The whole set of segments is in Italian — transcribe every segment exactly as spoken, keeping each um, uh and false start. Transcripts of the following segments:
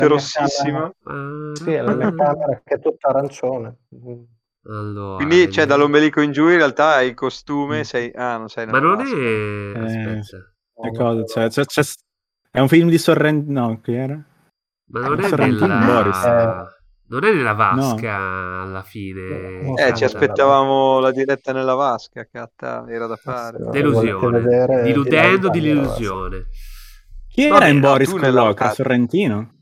parte rossissima. Sì, la mia camera che è tutta arancione. Allora, quindi c'è, cioè, dall'ombelico in giù in realtà hai il costume, sei... Ah, non sei ma non vasca. è... Aspetta. Eh, cosa, cioè, c'è, c'è... È un film di Sorrentino, no, chi era? Ma non è Sorrentino, nella... Boris. Eh... Non è nella vasca, no. Alla fine. Eh, ci aspettavamo la diretta nella vasca, Catta, era da fare. Delusione. Diludendo di l'illusione. Chi era in Boris Colloca? Sorrentino?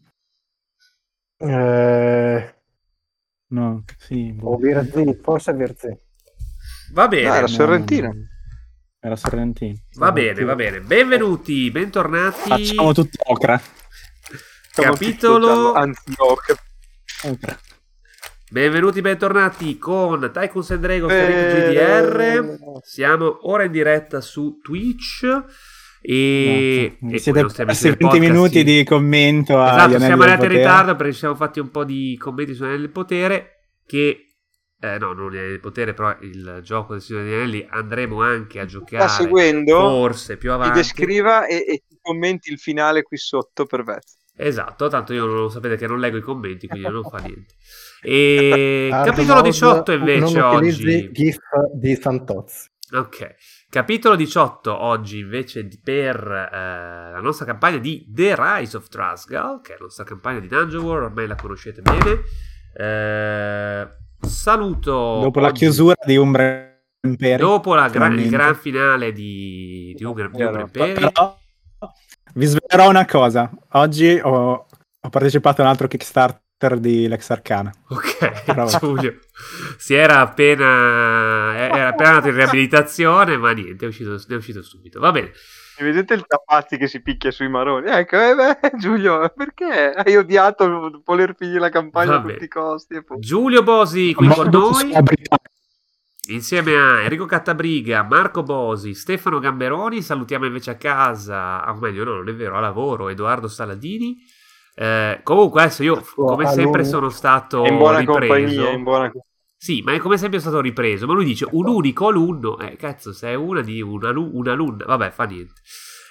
Eh... No, sì. O Virzì, forse Virzì. Va bene. No, era Sorrentino. No, no, no. Era Sorrentino. Va bene, va bene. Benvenuti, bentornati. Facciamo tutti ocra. Capitolo... Anzi, ocra. Ocra. Benvenuti, bentornati con Tycoons and Dragons G D R. Siamo ora in diretta su Twitch e, no, e siete persi venti minuti di commento. Esatto, siamo andati in ritardo perché ci siamo fatti un po' di commenti su Anelli del Potere che eh, no, non Anelli del Potere, però il gioco del Signore degli Anelli andremo anche a giocare. Sta seguendo, forse più avanti. Ti descriva e, e ti commenti il finale qui sotto per Vezzo. Esatto, tanto io non lo sapete che non leggo i commenti, quindi non fa niente. E capitolo diciotto invece non oggi GIF di Fantozzi. Ok, capitolo diciotto oggi invece di, per eh, la nostra campagna di The Rise of Trasgal, che è la nostra campagna di Dungeon War, ormai la conoscete bene. Eh, saluto dopo oggi, la chiusura di Umbra Imperi, dopo la gran, il gran finale di, di Umbra, di Umbra Imperi. Però vi svelerò una cosa. Oggi ho, ho partecipato a un altro Kickstarter di Lex Arcana. Ok, Giulio si era appena era appena andato in riabilitazione, ma niente, è uscito, è uscito subito. Va bene. Vedete il Tapazzi che si picchia sui maroni? Ecco, eh beh, Giulio, perché hai odiato voler finire la campagna a tutti i costi? E poi... Giulio Bosi qui con noi. Insieme a Enrico Cattabriga, Marco Bosi, Stefano Gamberoni. Salutiamo invece a casa, o meglio no, non è vero, a lavoro, Edoardo Saladini. Eh, comunque adesso io come sempre sono stato in buona ripreso. compagnia, in buona... Sì, ma è come sempre stato ripreso. Ma lui dice un unico alunno. Eh, cazzo, se è una di una, un'alunna. Vabbè, fa niente.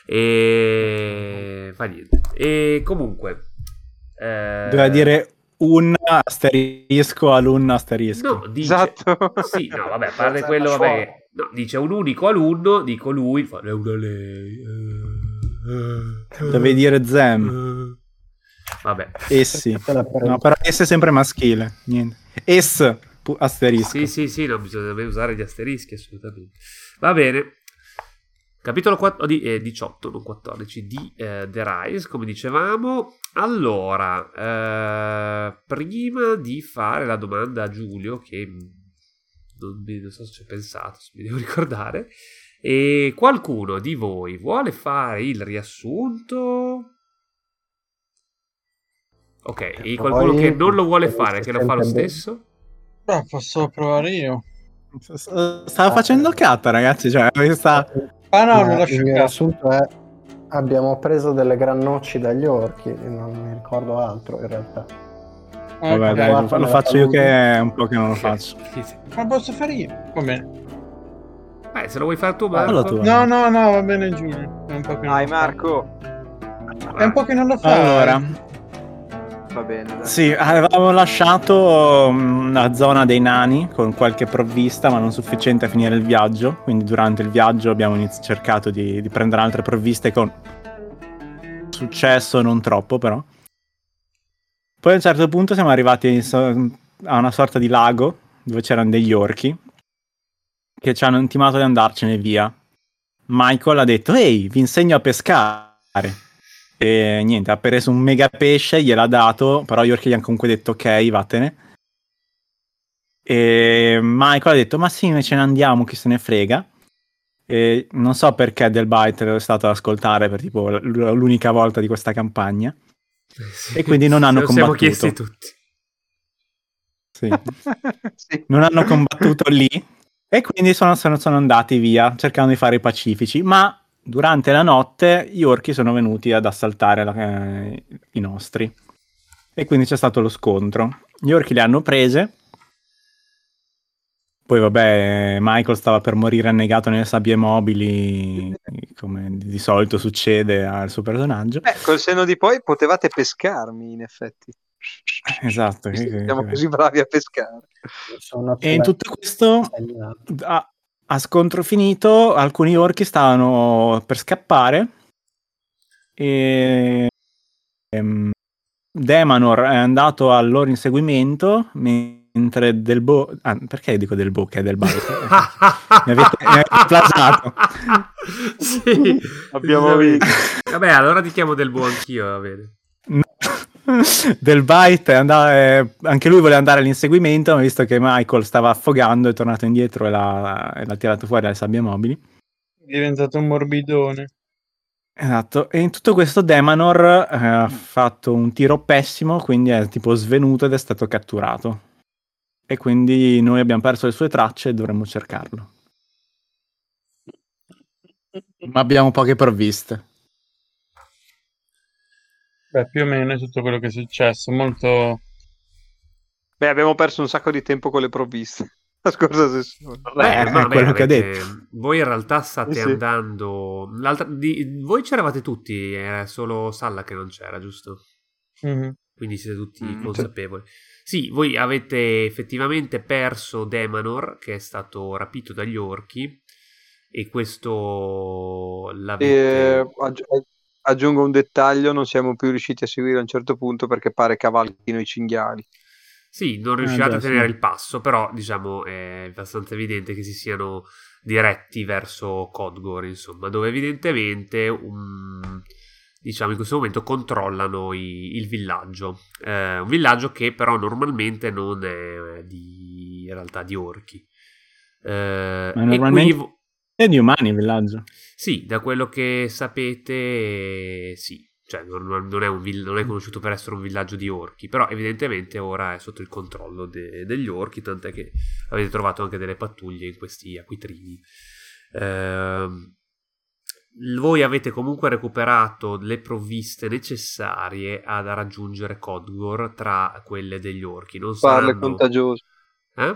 E... fa niente. E comunque... Eh... Doveva dire un asterisco alunno asterisco. No, dice... Esatto. Sì, no, vabbè, a parte quello, vabbè... No, dice un unico alunno, dico lui, fa è una lei. Dovevi dire Zem. Vabbè. Essi. No, però S è sempre maschile. Niente. S asterisco. Sì, sì, sì, no, bisogna usare gli asterischi assolutamente. Va bene. Capitolo quattro, di, eh, diciotto, non quattordici, di eh, The Rise, come dicevamo. Allora, eh, prima di fare la domanda a Giulio, che non, non so se ci ho pensato, se mi devo ricordare, e qualcuno di voi vuole fare il riassunto? Ok, e qualcuno che non lo vuole fare, che lo fa lo stesso? Beh, posso provare io. Stava facendo catta, ragazzi, cioè questa... Ah no, non il lascio mio caso. assunto è abbiamo preso delle grannoci dagli orchi, non mi ricordo altro in realtà. Ah, vabbè, dai, lo, lo faccio io che è un po' che non lo faccio. Ma posso fare io? Va bene. Eh, se lo vuoi fare tu, Marco. Tu, no, no, no, va bene Giulio. È un po' che Dai, Marco. È un po' che non lo fa. Allora... Va bene, dai. Sì, avevamo lasciato la zona dei nani con qualche provvista, ma non sufficiente a finire il viaggio. Quindi durante il viaggio abbiamo iniz- cercato di, di prendere altre provviste con successo, non troppo però. Poi a un certo punto siamo arrivati so- a una sorta di lago dove c'erano degli orchi che ci hanno intimato di andarcene via. Michael ha detto: ehi, vi insegno a pescare. E niente, ha preso un mega pesce, gliel'ha dato, però gli orchi gli hanno comunque detto ok, vattene. E Michael ha detto ma sì, noi ce ne andiamo, chi se ne frega. E non so perché Del Bite è stato ad ascoltare per tipo l'unica volta di questa campagna. Sì, e quindi non hanno combattuto. Siamo chiesti tutti. Sì. Sì. Non hanno combattuto lì e quindi sono, sono, sono andati via cercando di fare i pacifici, ma durante la notte gli orchi sono venuti ad assaltare la, eh, i nostri e quindi c'è stato lo scontro. Gli orchi le hanno prese Poi vabbè, Michael stava per morire annegato nelle sabbie mobili, come di solito succede al suo personaggio. Eh, col senno di poi potevate pescarmi, in effetti. Esatto. Visto che che- siamo che- così bravi a pescare. Sono E in tutto questo, segnato. a, a scontro finito, alcuni orchi stavano per scappare e ehm, Demanor è andato al loro inseguimento, mentre Del Bo... Ah, perché dico Del Bo che è del Bite? mi avete, mi avete plagiato. Sì, Abbiamo decisamente. vinto. Vabbè, allora ti chiamo Del Bo anch'io, va bene. Del Bite è andato, eh, anche lui voleva andare all'inseguimento, ma visto che Michael stava affogando è tornato indietro e l'ha, e l'ha tirato fuori dalle sabbie mobili. È diventato un morbidone. Esatto, e in tutto questo Demanor eh, ha fatto un tiro pessimo, quindi è tipo svenuto ed è stato catturato. E quindi noi abbiamo perso le sue tracce e dovremmo cercarlo. Ma abbiamo poche provviste. Beh, più o meno è tutto quello che è successo. Molto. Beh, abbiamo perso un sacco di tempo con le provviste. La scorsa sessione. Beh, è ma vabbè, quello che ha avete- detto. Voi in realtà state Sì, sì. andando. l'altra- di- Voi c'eravate tutti, era solo Salla che non c'era, giusto? Mhm. Quindi siete tutti Mm, consapevoli. Sì, voi avete effettivamente perso Demanor, che è stato rapito dagli orchi, e questo l'avete. E aggi- aggiungo un dettaglio, non siamo più riusciti a seguire a un certo punto perché pare cavalchino i cinghiali. Sì, non Ah, riuscivate già, a tenere sì. il passo, però diciamo è abbastanza evidente che si siano diretti verso Codgor, insomma, dove evidentemente un- diciamo in questo momento controllano i- il villaggio. Eh, un villaggio che però normalmente non è di, in realtà di orchi. Eh, Ma e normalmente- qui vo- È di umani il villaggio. sì, da quello che sapete, sì. Cioè, non, non è un vill- non è conosciuto per essere un villaggio di orchi, però evidentemente ora è sotto il controllo de- degli orchi, tant'è che avete trovato anche delle pattuglie in questi acquitrini. Ehm, voi avete comunque recuperato le provviste necessarie ad raggiungere Codgor tra quelle degli orchi. Non Parlo è saranno... contagioso. Eh?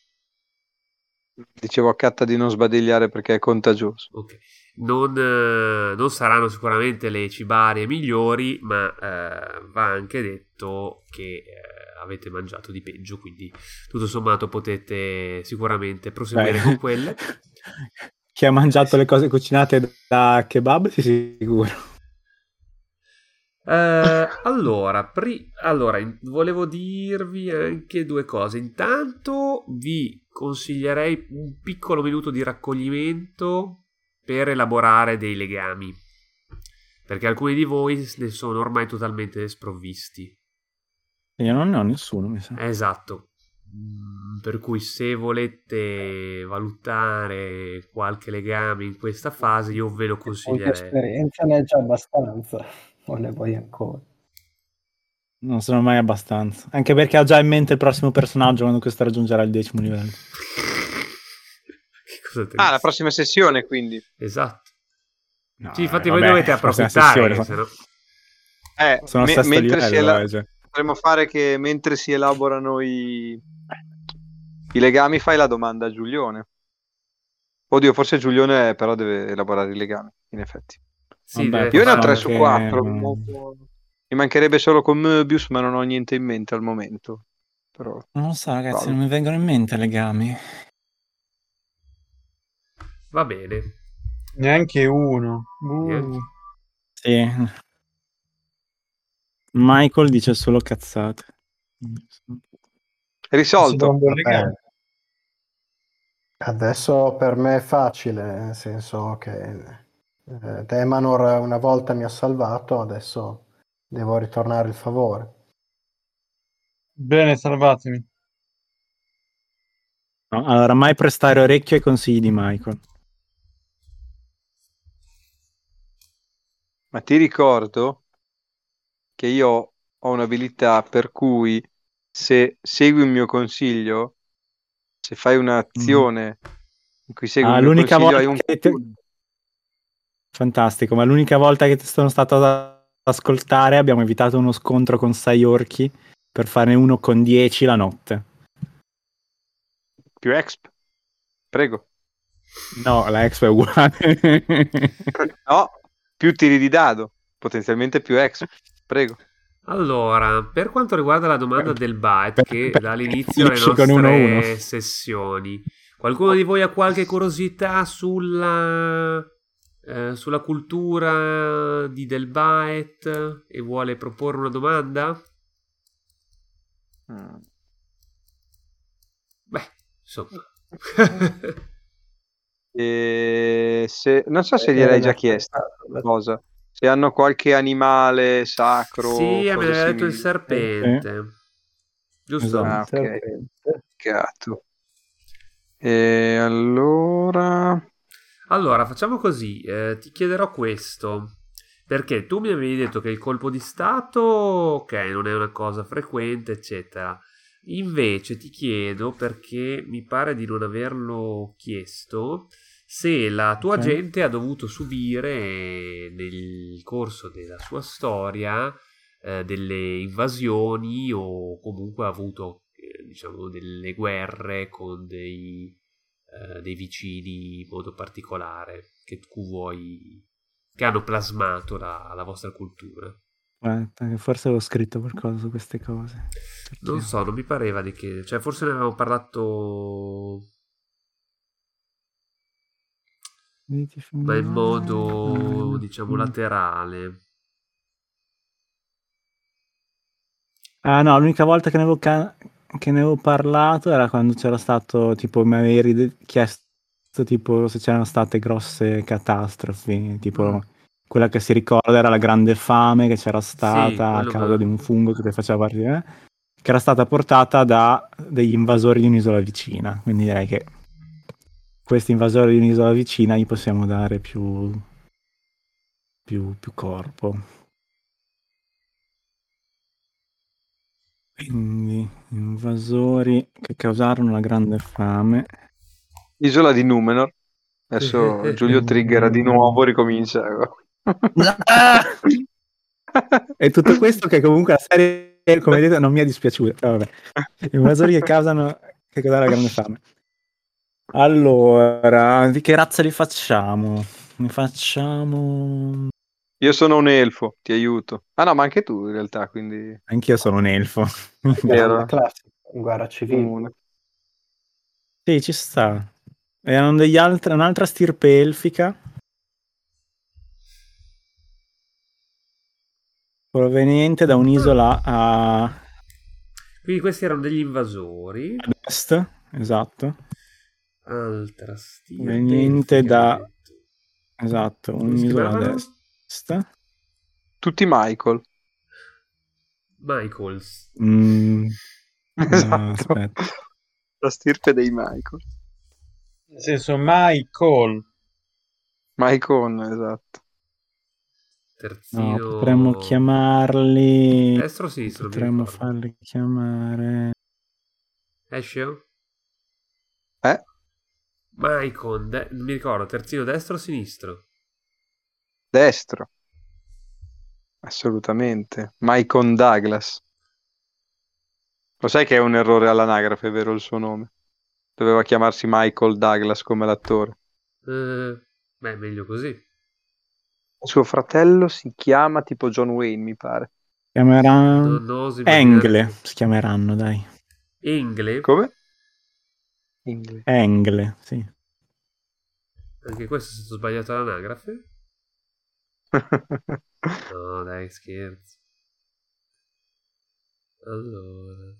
Dicevo a Catta di non sbadigliare perché è contagioso. Ok. Non, eh, non saranno sicuramente le cibarie migliori, ma eh, va anche detto che eh, avete mangiato di peggio, quindi tutto sommato potete sicuramente proseguire Beh. con quelle. Chi ha mangiato le cose cucinate da kebab, sì, sicuro. Eh, allora, pri- allora, in- volevo dirvi anche due cose. Intanto vi consiglierei un piccolo minuto di raccoglimento per elaborare dei legami, perché alcuni di voi ne sono ormai totalmente sprovvisti. Io non ne ho nessuno, mi sa. Esatto. Mm, Per cui se volete valutare qualche legame in questa fase, io ve lo Molte consiglierei. esperienza ne hai già abbastanza, o ne vuoi ancora? Non sono mai abbastanza. Anche perché ha già in mente il prossimo personaggio quando questo raggiungerà il decimo livello. Che cosa triste. Ah, la prossima sessione quindi. Esatto. No, Sì, infatti eh, voi vabbè, dovete prossima approfittare, sessione, se no... Eh, sono a me- sesto mentre livello. si ela- eh, cioè. potremmo fare che mentre si elaborano i... i legami fai la domanda a Giulione. Oddio, forse Giulione però deve elaborare i legami, in effetti. Sì, Vabbè, deve Io ne ho fare- tre Facciamo su che- quattro. Mi mancherebbe solo con Möbius, ma non ho niente in mente al momento. Però Non lo so, ragazzi, Bravo. non mi vengono in mente legami. Va bene. Neanche uno. Uh. Niente. Sì. Michael dice solo cazzate. è Si trova risolto. un buon Vabbè. legame. Adesso per me è facile, nel senso che eh, Demanor una volta mi ha salvato, adesso devo ritornare il favore. Bene, salvatemi. No, allora, mai prestare orecchio ai consigli di Michael. Ma ti ricordo che io ho un'abilità per cui se segui un mio consiglio, se fai un'azione in cui segui Ah, il mio l'unica consiglio, volta hai un che ti- Fantastico, ma l'unica volta che ti sono stato ad ascoltare abbiamo evitato uno scontro con sei orchi per farne uno con dieci la notte. più exp. Prego. No, la Expo è uguale. No, più tiri di dado, potenzialmente più Expo. Prego. Allora, per quanto riguarda la domanda del byte che Per- dà l'inizio alle finisci con uno a uno. nostre sessioni, qualcuno di voi ha qualche curiosità sulla, eh, sulla cultura di del byte e vuole proporre una domanda? Mm. Beh, insomma. E se, non so se Eh, gliel'hai già l'aspettato, chiesto l'as- cosa. Se hanno qualche animale sacro, Sì, me cose l'aveva detto il simili. serpente. Giusto? Esatto. Ah, ok. serpente. Peccato. E allora... Allora, facciamo così, eh, ti chiederò questo, perché tu mi avevi detto che il colpo di stato, ok, non è una cosa frequente, eccetera. Invece ti chiedo, perché mi pare di non averlo chiesto, se la tua Ok. gente ha dovuto subire nel corso della sua storia eh, delle invasioni o comunque ha avuto, eh, diciamo, delle guerre con dei eh, dei vicini in modo particolare che tu vuoi, che hanno plasmato la, la vostra cultura. Aspetta, che forse avevo scritto qualcosa su queste cose. Non so, non mi pareva di che, cioè forse ne avevamo parlato, ma in modo diciamo laterale. Ah no, l'unica volta che ne avevo, ca- che ne avevo parlato era quando c'era stato, tipo, mi avevi ride- chiesto tipo se c'erano state grosse catastrofi, tipo Mm. quella che si ricorda era la grande fame che c'era Sì, stata a quello causa me- di un fungo che ti faceva partire, che era stata portata da degli invasori di un'isola vicina, quindi direi che questi invasori di un'isola vicina gli possiamo dare più, più, più corpo. Quindi invasori che causarono una grande fame. Isola di Numenor. Adesso Giulio triggera di nuovo, ricomincia. E tutto questo che comunque la serie, come vedete, non mi è dispiaciuta. Però vabbè. Invasori che causano che causano la grande fame. Allora, di che razza li facciamo? Ne facciamo... Io sono un elfo, ti aiuto. Ah no, ma anche tu in realtà, quindi... Anch'io sono un elfo. Vero. La classica, guerra civile. Comune. Sì, ci sta. Erano degli altri, un'altra stirpe elfica proveniente da un'isola a Quindi questi erano degli invasori. ad est, esatto. Altra stirpe Proveniente elfica, da hai detto. esatto, Come si un'isola ad chiamavano? est. Tutti Michael. Michaels. Mm, no, Esatto. aspetta. La stirpe dei Michael. Nel senso, Michael. Michael, esatto. Terzino. No, potremmo chiamarli. Destro o sinistro? Mi Potremmo ricordo. farli chiamare. Esce? Eh? Maicon, de- non mi ricordo, terzino destro o sinistro? Destro. Assolutamente. Michael Douglas. Lo sai che è un errore all'anagrafe, vero il suo nome? Doveva chiamarsi Michael Douglas come l'attore. Eh, beh, meglio così. Suo fratello si chiama tipo John Wayne, mi pare. Chiameranno. Non oso Engle immaginare. si chiameranno, dai. Engle? Come? Inglese. Engle, sì. Anche questo è stato sbagliato all'anagrafe? No, dai, scherzo. Allora.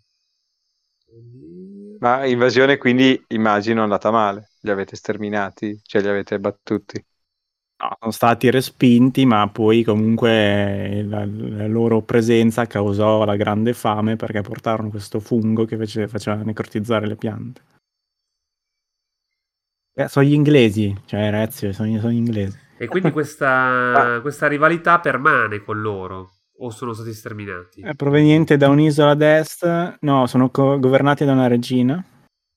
Ma invasione quindi immagino è andata male. Li avete sterminati, cioè li avete battuti. No, sono stati respinti, ma poi comunque la, la loro presenza causò la grande fame perché portarono questo fungo che fece- faceva necrotizzare le piante. Eh, sono gli inglesi, cioè Rezio, sono, sono gli inglesi. E quindi questa, questa rivalità permane con loro? O sono stati sterminati? È proveniente da un'isola ad est, no, sono co- governati da una regina.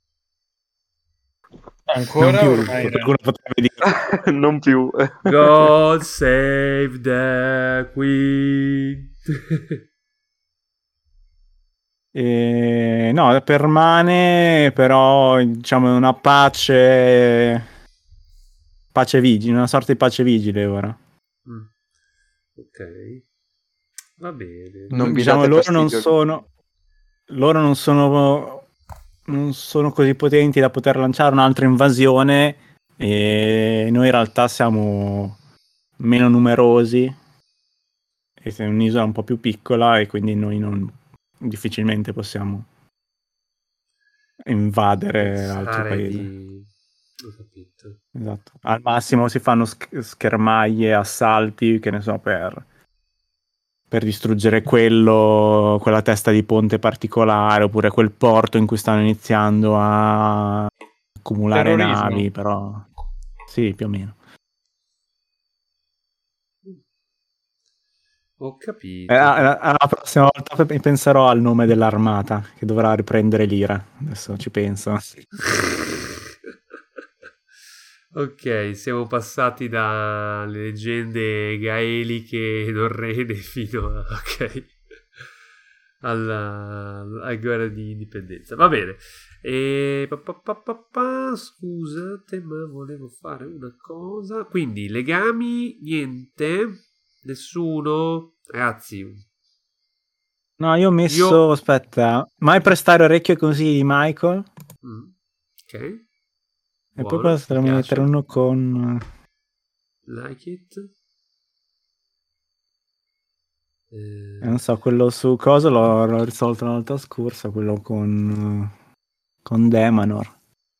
Ancora Non più, ormai qualcuno potrebbe dire. Non più. God save the Queen. E E, no, permane, però diciamo una pace, pace vigile, una sorta di pace vigile ora. Mm. Ok, va bene. Non vi Diciamo, date loro non fastidio. sono, loro non sono, non sono così potenti da poter lanciare un'altra invasione e noi in realtà siamo meno numerosi e siamo un'isola un po' più piccola e quindi noi non difficilmente possiamo invadere altri Pensare paesi. di... Ho capito. Esatto. Al massimo si fanno sch- schermaglie, assalti, che ne so, per, per distruggere quello, quella testa di ponte particolare, oppure quel porto in cui stanno iniziando a accumulare Terrorismo. navi, però sì, più o meno. Ho capito. Eh, la, la prossima volta pe- penserò al nome dell'armata, che dovrà riprendere l'ira. Adesso ci penso. Ok, siamo passati dalle leggende gaeliche norrene fino a, ok, alla, alla guerra di indipendenza. Va bene. E, pa, pa, pa, pa, pa, scusate, ma volevo fare una cosa. Quindi, legami, niente, nessuno. Ragazzi, No, io ho messo, Io- aspetta, mai prestare orecchio ai consigli di Michael? mm, ok, E buono, poi mi potremmo piace. mettere uno con... Like it. Eh, Eh, non so, quello su cosa l'ho, l'ho risolto la volta scorsa, quello con, con Demanor.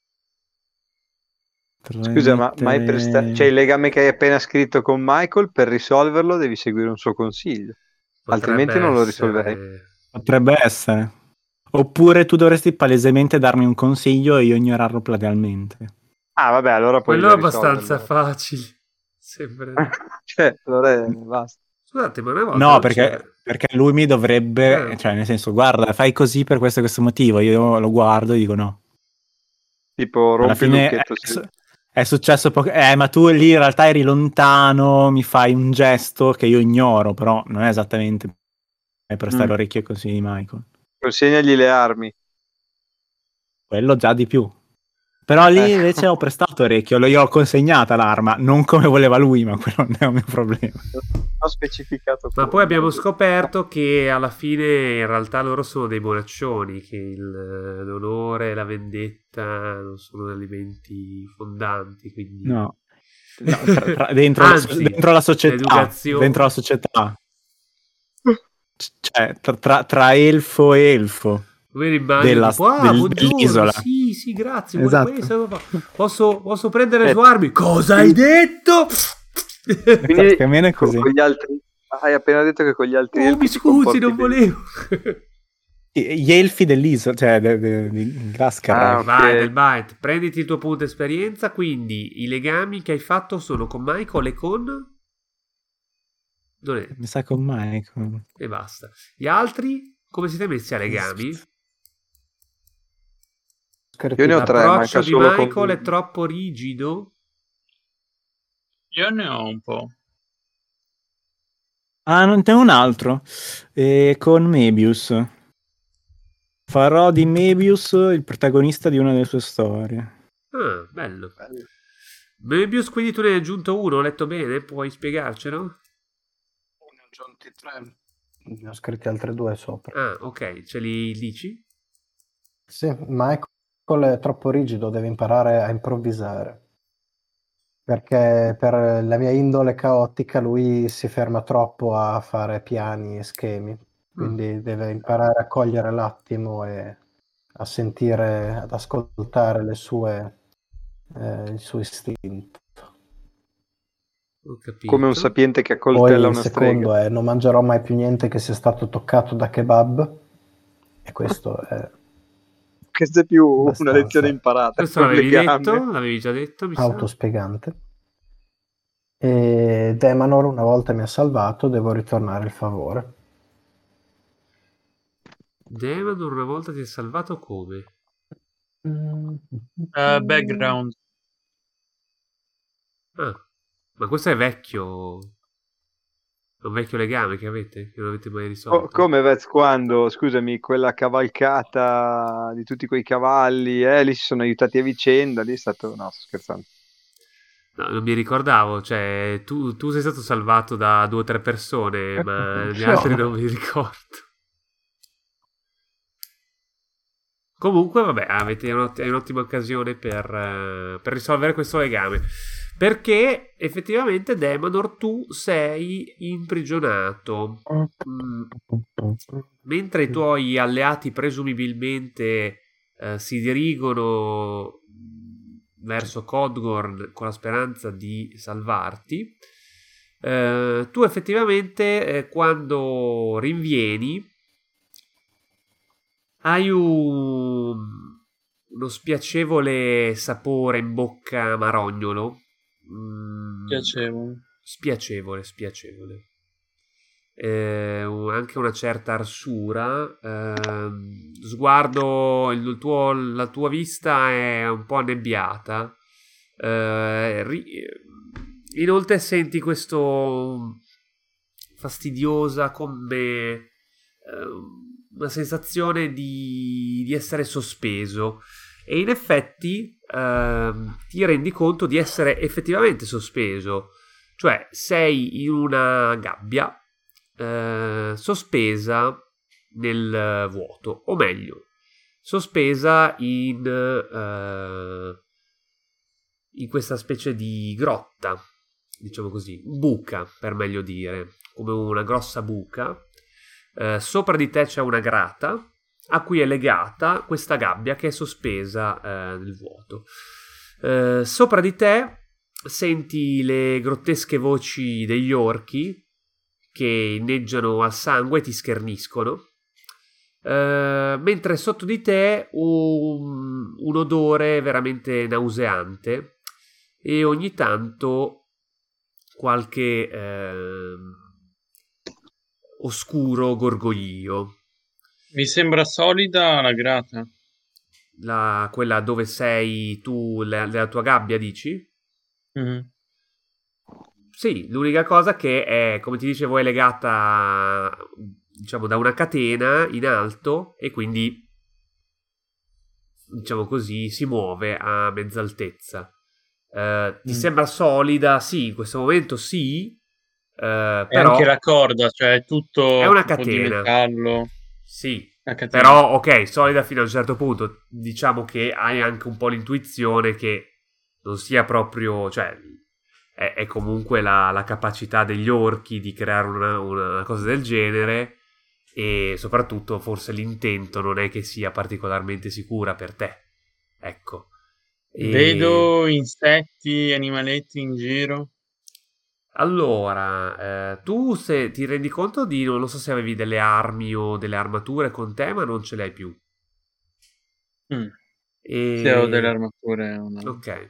Potrei Scusa, ma mai mettere- presta- cioè il legame che hai appena scritto con Michael, per risolverlo devi seguire un suo consiglio. Altrimenti potrebbe non lo essere- risolverei. Potrebbe essere. Oppure tu dovresti palesemente darmi un consiglio e io ignorarlo platealmente. Ah, vabbè, allora puoi Quello è già abbastanza risolverlo. facile. Sembra. Cioè, allora è- basta. Scusate, ma una volta No, non perché, c'era. perché lui mi dovrebbe, Eh. cioè nel senso, guarda, fai così per questo e questo motivo. Io lo guardo e dico no. Tipo, Alla rompi il fine è, lucchetto. Sì. è successo poco. Eh, ma tu lì in realtà eri lontano, mi fai un gesto che io ignoro, però non è esattamente per prestare Mm. orecchio ai consigli di Michael. Consegnagli le armi. Quello già di più. Però lì Ecco. invece ho prestato orecchio, io ho consegnata l'arma, non come voleva lui, ma quello non è un mio problema. Ho specificato. Ma come. poi abbiamo scoperto che alla fine in realtà loro sono dei bonaccioni, che il- l'onore e la vendetta non sono alimenti fondanti, quindi... No. No, tra- tra- dentro, la, so- Anzi, dentro la società, l'educazione- dentro la società. C- Cioè, tra, tra- tra elfo e elfo. Come immagino, Della- tipo, ah, del- buongiorno, dell'isola. sì, sì, grazie, vuole Esatto. questo? Posso, posso prendere le Eh, sue armi? Cosa hai detto? Quindi, Più o meno è con, così. con gli altri. Hai appena detto che con gli altri. Oh, elfi mi ti scusi, comporti non bene. volevo. Gli elfi dell'isola, cioè de- de- di Glaskar. Ah, ok. Vai, del byte, prenditi il tuo punto esperienza, quindi i legami che hai fatto sono con Michael e con... Non è, Mi sa con Michael. e basta. Gli altri, come siete messi a legami? Io ne ho tre, L'approccio manca di solo Michael con. è troppo rigido? Io ne ho un po'. Ah, non c'è un altro. Eh, con Mebius. Farò di Mebius il protagonista di una delle sue storie. Ah, bello. Möbius, quindi tu ne hai aggiunto uno, ho letto bene? Puoi spiegarcelo? Ne ho aggiunti tre. Ne ho scritti altri due sopra. Ah, ok, ce li dici? Sì, Michael è troppo rigido, deve imparare a improvvisare. Perché per la mia indole caotica lui si ferma troppo a fare piani e schemi. Quindi deve imparare a cogliere l'attimo e a sentire, ad ascoltare le sue, eh, il suo istinto. Ho capito. Come un sapiente che Poi accoltella il una secondo strega. è non mangerò mai più niente che sia stato toccato da kebab. E questo è Questa è più abbastanza una lezione imparata. Questo con l'avevi legame. detto? L'avevi già detto, mi sa? autospiegante. E Demanor una volta mi ha salvato, devo ritornare il favore. Demon una volta ti ha salvato come? Eh, background. Ah, ma questo è vecchio. un vecchio legame che avete, che non avete mai risolto. Oh, come Vez quando, scusami, quella cavalcata di tutti quei cavalli, eh, lì si sono aiutati a vicenda, lì è stato... No, sto scherzando. No, non mi ricordavo, cioè tu, tu sei stato salvato da due o tre persone, ma gli altri non mi ricordo. Comunque, vabbè, avete un'ott- un'ottima occasione per, eh, per risolvere questo legame. Perché effettivamente, Demanor, tu sei imprigionato. Mm. Mentre i tuoi alleati presumibilmente eh, si dirigono verso Codgorn con la speranza di salvarti, eh, tu effettivamente eh, quando rinvieni hai un, uno spiacevole sapore in bocca marognolo. Mm, Piacevole. Spiacevole, spiacevole. Eh, anche una certa arsura. Eh, sguardo, il tuo, la tua vista è un po' annebbiata. Eh, ri- inoltre senti questo fastidiosa come eh, una sensazione di, di essere sospeso. E in effetti ehm, ti rendi conto di essere effettivamente sospeso, cioè sei in una gabbia eh, sospesa nel vuoto, o meglio, sospesa in, eh, in questa specie di grotta, diciamo così, buca per meglio dire, come una grossa buca. Eh, sopra di te c'è una grata a cui è legata questa gabbia che è sospesa eh, nel vuoto. Eh, sopra di te senti le grottesche voci degli orchi che inneggiano al sangue e ti scherniscono, eh, mentre sotto di te un, un odore veramente nauseante e ogni tanto qualche eh, oscuro gorgoglio. Mi sembra solida la grata. La, quella dove sei tu, la, la tua gabbia, dici? Mm. Sì, l'unica cosa che è, come ti dicevo, è legata, diciamo, da una catena in alto e quindi, diciamo così, si muove a mezza altezza. Uh, ti Mm. sembra solida? Sì, in questo momento sì, uh, E però anche la corda, cioè è tutto è una tipo di catena. metallo. Sì, La catena. però ok, solida fino a un certo punto. Diciamo che hai anche un po' l'intuizione che non sia proprio, cioè è, è comunque la, la capacità degli orchi di creare una, una cosa del genere, e soprattutto forse l'intento non è che sia particolarmente sicura per te, ecco. E Vedo insetti, animaletti in giro. allora, eh, tu se ti rendi conto di, non lo so se avevi delle armi o delle armature con te, ma non ce le hai più. Mm. E... Se ho delle armature o no. Ok.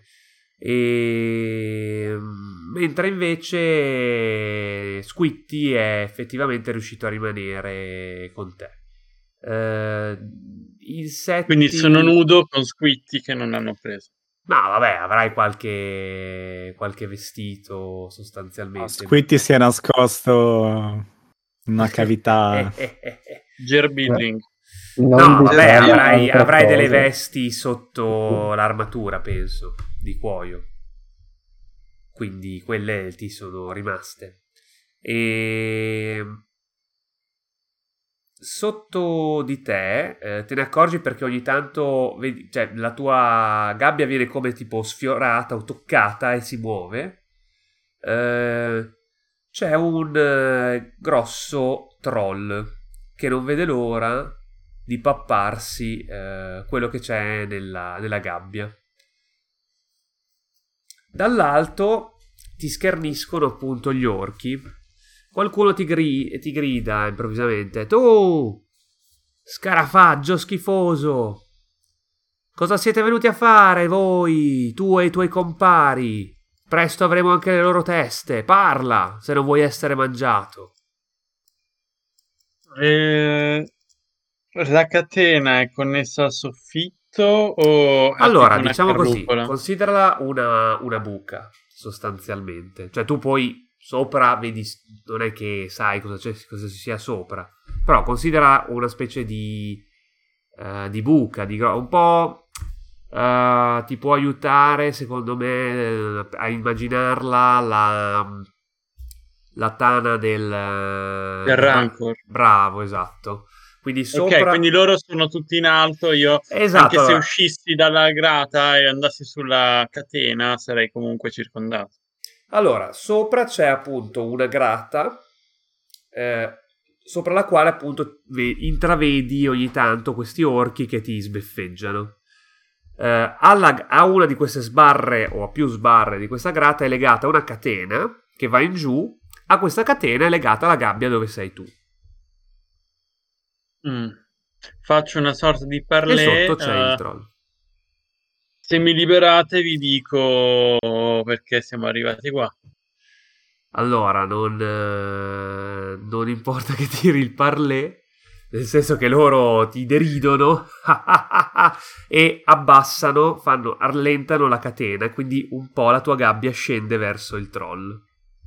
E... mentre invece Squitty è effettivamente riuscito a rimanere con te. Eh, insetti... Quindi sono nudo con Squitty che non hanno preso. No, vabbè, avrai qualche, qualche vestito sostanzialmente. Squitty si è nascosto in una cavità. Gearbuilding. Non No, vabbè, diciamo avrai, altre avrai delle cose. vesti sotto l'armatura, penso, di cuoio. Quindi quelle ti sono rimaste. E sotto di te eh, te ne accorgi perché ogni tanto vedi, cioè, la tua gabbia viene come tipo sfiorata o toccata e si muove. Eh, c'è un eh, grosso troll che non vede l'ora di papparsi eh, quello che c'è nella, nella gabbia. Dall'alto ti scherniscono appunto gli orchi. Qualcuno ti, gri- ti grida improvvisamente: tu, scarafaggio schifoso, cosa siete venuti a fare voi, tu e i tuoi compari? Presto avremo anche le loro teste. Parla, se non vuoi essere mangiato. Eh, la catena è connessa al soffitto o è Allora, tipo una diciamo così, carrucola? considerala una, una buca, sostanzialmente. Cioè tu puoi sopra vedi, non è che sai cosa, c'è, cosa ci sia sopra, però considera una specie di, uh, di buca, di, un po' uh, ti può aiutare secondo me a immaginarla la, la tana del, del Rancor. Bravo, esatto. Quindi sopra... Ok, quindi loro sono tutti in alto, io esatto, anche allora... se uscissi dalla grata e andassi sulla catena sarei comunque circondato. Allora, sopra c'è appunto una grata eh, sopra la quale appunto intravedi ogni tanto questi orchi che ti sbeffeggiano. Eh, alla, a una di queste sbarre o a più sbarre di questa grata è legata una catena che va in giù. A questa catena è legata la gabbia dove sei tu. Mm. Faccio una sorta di parlé. E sotto c'è uh, il troll. Se mi liberate vi dico perché siamo arrivati qua. Allora, non, eh, non importa che tiri il parlé, nel senso che loro ti deridono e abbassano, fanno, allentano la catena, quindi un po' la tua gabbia scende verso il troll.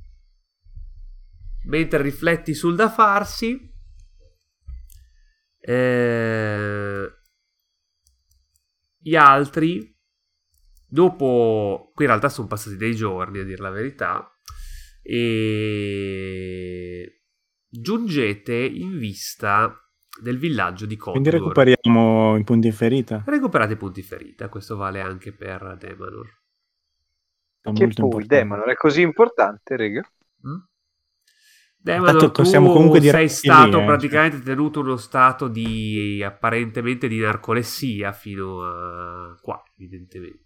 Mentre rifletti sul da farsi, eh, gli altri, dopo, qui in realtà sono passati dei giorni a dire la verità, e giungete in vista del villaggio di Codor. Quindi recuperiamo i punti ferita. Recuperate i punti ferita, questo vale anche per Demanor. Che poi Demanor è così importante, rega? Mm? Demanor, tu possiamo comunque dire sei stato lì, eh, praticamente cioè. tenuto in uno stato di apparentemente di narcolessia fino a qua, evidentemente.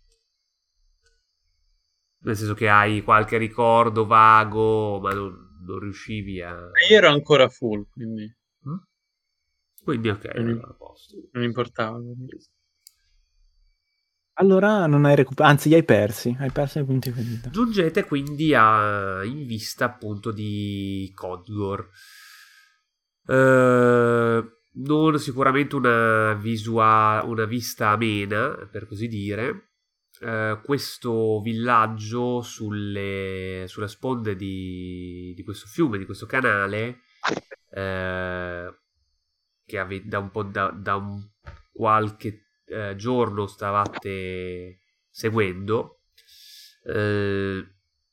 Nel senso che hai qualche ricordo vago, ma non, non riuscivi a... Io ero ancora full, quindi... Mm? Quindi ok, non, allora, a posto. Non importava. Allora non hai recuperato, anzi li hai persi, hai perso i punti ferita. Giungete quindi a, in vista appunto di Codor. Uh, non sicuramente una, visua, una vista amena, per così dire. Uh, questo villaggio sulle, sulle sponde di, di questo fiume, di questo canale, uh, che ave, da un po' da, da un qualche uh, giorno stavate seguendo, uh,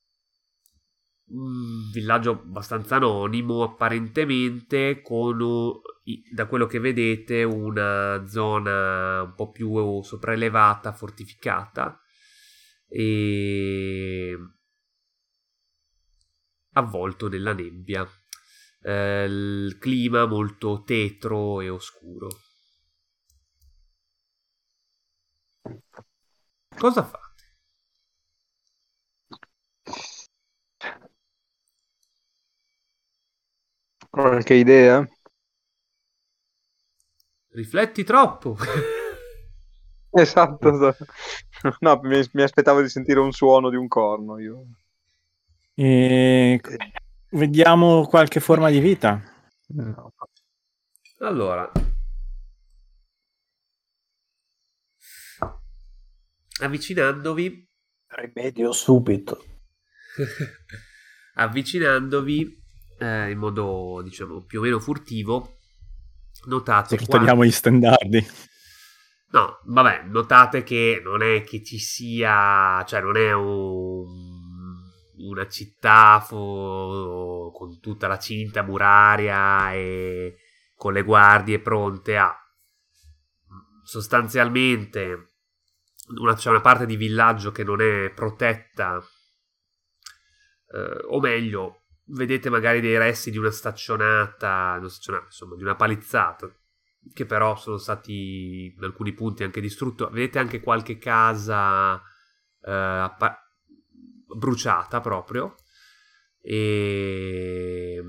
un villaggio abbastanza anonimo apparentemente, con, da quello che vedete, una zona un po' più sopraelevata, fortificata e avvolto nella nebbia, eh, il clima molto tetro e oscuro. Cosa fate? Qualche idea? Rifletti troppo. Esatto. No, mi, mi aspettavo di sentire un suono di un corno. Io. E... Vediamo qualche forma di vita. No. Allora, avvicinandovi, rimedio subito. avvicinandovi eh, in modo, diciamo, più o meno furtivo, notate qua... togliamo gli standardi. No, vabbè, notate che non è che ci sia, cioè non è un, una città fo, con tutta la cinta muraria e con le guardie pronte a... Sostanzialmente una, c'è una parte di villaggio che non è protetta, eh, o meglio, vedete magari dei resti di una staccionata, non staccionata, insomma, di una palizzata, che però sono stati in alcuni punti anche distrutti. Vedete anche qualche casa eh, appa- bruciata proprio, e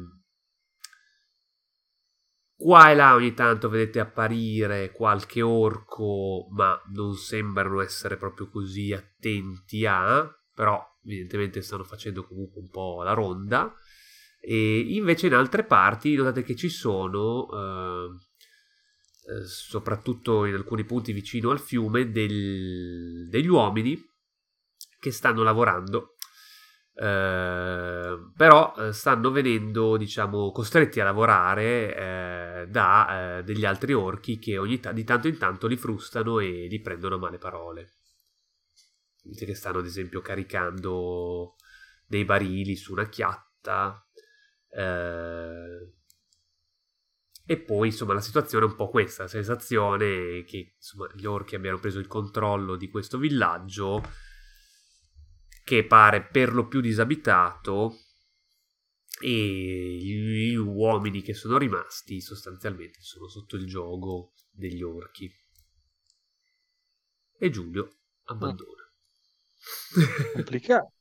qua e là ogni tanto vedete apparire qualche orco, ma non sembrano essere proprio così attenti a, però evidentemente stanno facendo comunque un po' la ronda. E invece in altre parti notate che ci sono eh, eh, soprattutto in alcuni punti vicino al fiume del, degli uomini che stanno lavorando Eh, però eh, stanno venendo, diciamo, costretti a lavorare eh, da eh, degli altri orchi che ogni ta- di tanto in tanto li frustano e li prendono a male parole. Vedete che stanno ad esempio caricando dei barili su una chiatta eh, e poi insomma la situazione è un po' questa, la sensazione che insomma gli orchi abbiano preso il controllo di questo villaggio che pare per lo più disabitato e gli uomini che sono rimasti sostanzialmente sono sotto il giogo degli orchi e Giulio abbandona. Complicato.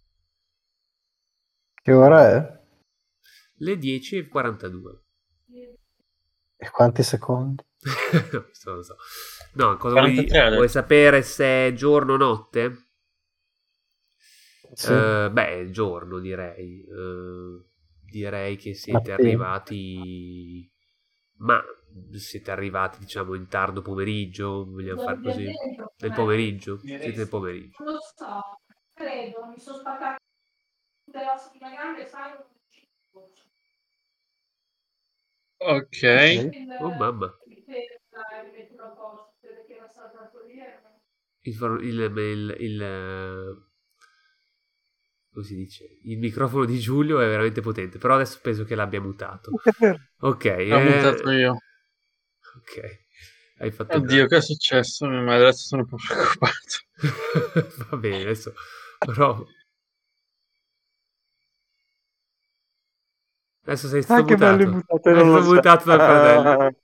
Che ora è? Le dieci e quarantadue. E quanti secondi? Questo non lo so. No, cosa vuoi, quarantatré, vuoi sapere se è giorno o notte? Sì. Eh, beh, giorno direi. Eh, direi che siete Mattina. arrivati. Ma siete arrivati, diciamo, in tardo pomeriggio? Vogliamo fare così? Nel pomeriggio? Siete nel pomeriggio. Non lo so, credo, mi sono spaccata tutte la spina gambe, sai? Ok. Oh mamma. Il, for- il, il, il, eh, come si dice? Il microfono di Giulio è veramente potente, però adesso penso che l'abbia mutato. Ok, L'ho eh, mutato io. ok, hai fatto Oddio, che è successo? Mia madre, adesso sono un po' preoccupato. bene. Va bene, adesso provo. Adesso sei stato Anche mutato. bello mutato, Sei non lo stato so. mutato dal fratello.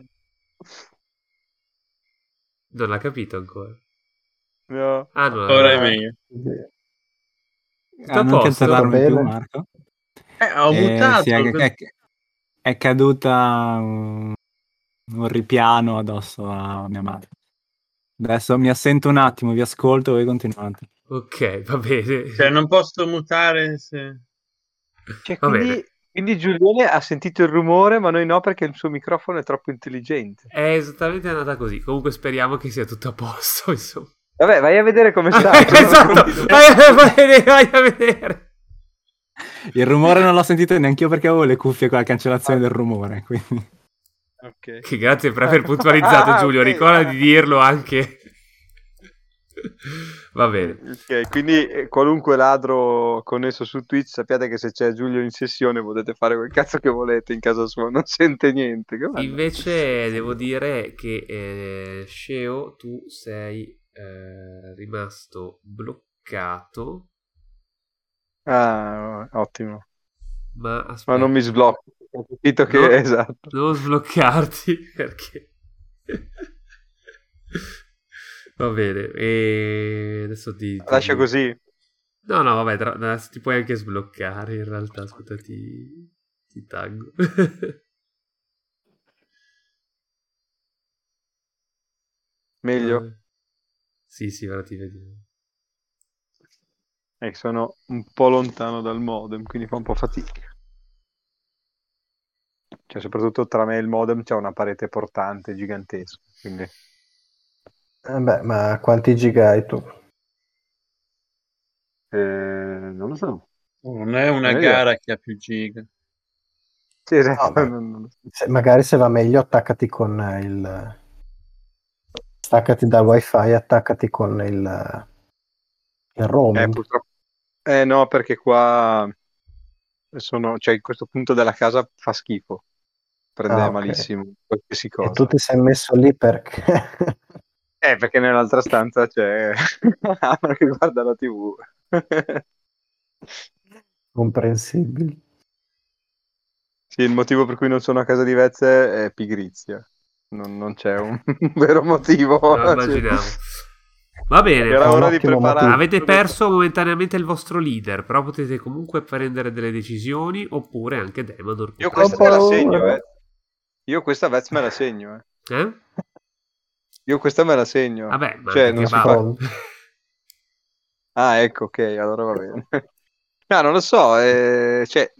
Non l'ha capito ancora. No. Ah, no. Ora è no. meglio. Tutto a Ah, non ti posto? azzardarmi più, Bene. Marco. Eh, ho Eh, mutato. sì, è, è- è caduta un, un ripiano addosso a mia madre. Adesso mi assento un attimo, vi ascolto, voi continuate. Ok, va bene. Cioè, non posso mutare se... Cioè, Va quindi, bene. quindi Giulione ha sentito il rumore, ma noi no, perché il suo microfono è troppo intelligente. È esattamente andata così. Comunque speriamo che sia tutto a posto, insomma. Vabbè, vai a vedere come sta. Esatto, vai a, vai a vedere, vai a vedere. Il rumore non l'ho sentito neanche io perché avevo le cuffie con la cancellazione del rumore, quindi... Ok. Che grazie per aver puntualizzato, Ah, Giulio. ok. Ricorda di dirlo anche. Va bene. Ok, quindi eh, qualunque ladro connesso su Twitch, sappiate che se c'è Giulio in sessione potete fare quel cazzo che volete in casa sua, non sente niente. Che bello. Invece devo dire che eh, Sceo, tu sei eh, rimasto bloccato. Ah, ottimo. Ma Ma aspetta, non mi sblocco. Ho capito che No. esatto. devo sbloccarti perché va bene. E adesso ti, ti Lascia dico. così. No, no, vabbè, tra- adesso ti puoi anche sbloccare. In realtà, aspetta, ti, ti taggo. Meglio. Eh, Sì, sì, ora ti vediamo. Eh, sono un po' lontano dal modem, quindi fa un po' fatica. Cioè, soprattutto tra me e il modem c'è una parete portante gigantesca. Quindi... Eh beh, ma quanti giga hai tu? Eh, non lo so. Non è una Non è gara che ha più giga. Sì, esatto. No, ma- non- non- Se- magari se va meglio attaccati con il... Staccati dal wifi e attaccati con il, il Eh, roaming. purtroppo. Eh no, perché qua sono, cioè in questo punto della casa fa schifo. Prende Ah, ok. malissimo qualsiasi E cosa. tu ti sei messo lì perché... Eh, perché nell'altra stanza c'è Amaro che guarda la tivù. Comprensibili. Sì, il motivo per cui non sono a casa di Vezze è pigrizia. Non, non c'è un vero motivo. No, immaginavo. Va bene. Era È un ora di ottimo preparare. motivo. Avete perso momentaneamente il vostro leader, però potete comunque prendere delle decisioni oppure anche Demador. Io Ho questa me la paura. segno, eh. Io questa Vez me la segno, eh. Eh? Io questa me la segno. Vabbè, ma Cioè, anche non si Kebab. fa... Secondo. Ah, ecco, ok, allora va bene. No, non lo so, eh, cioè...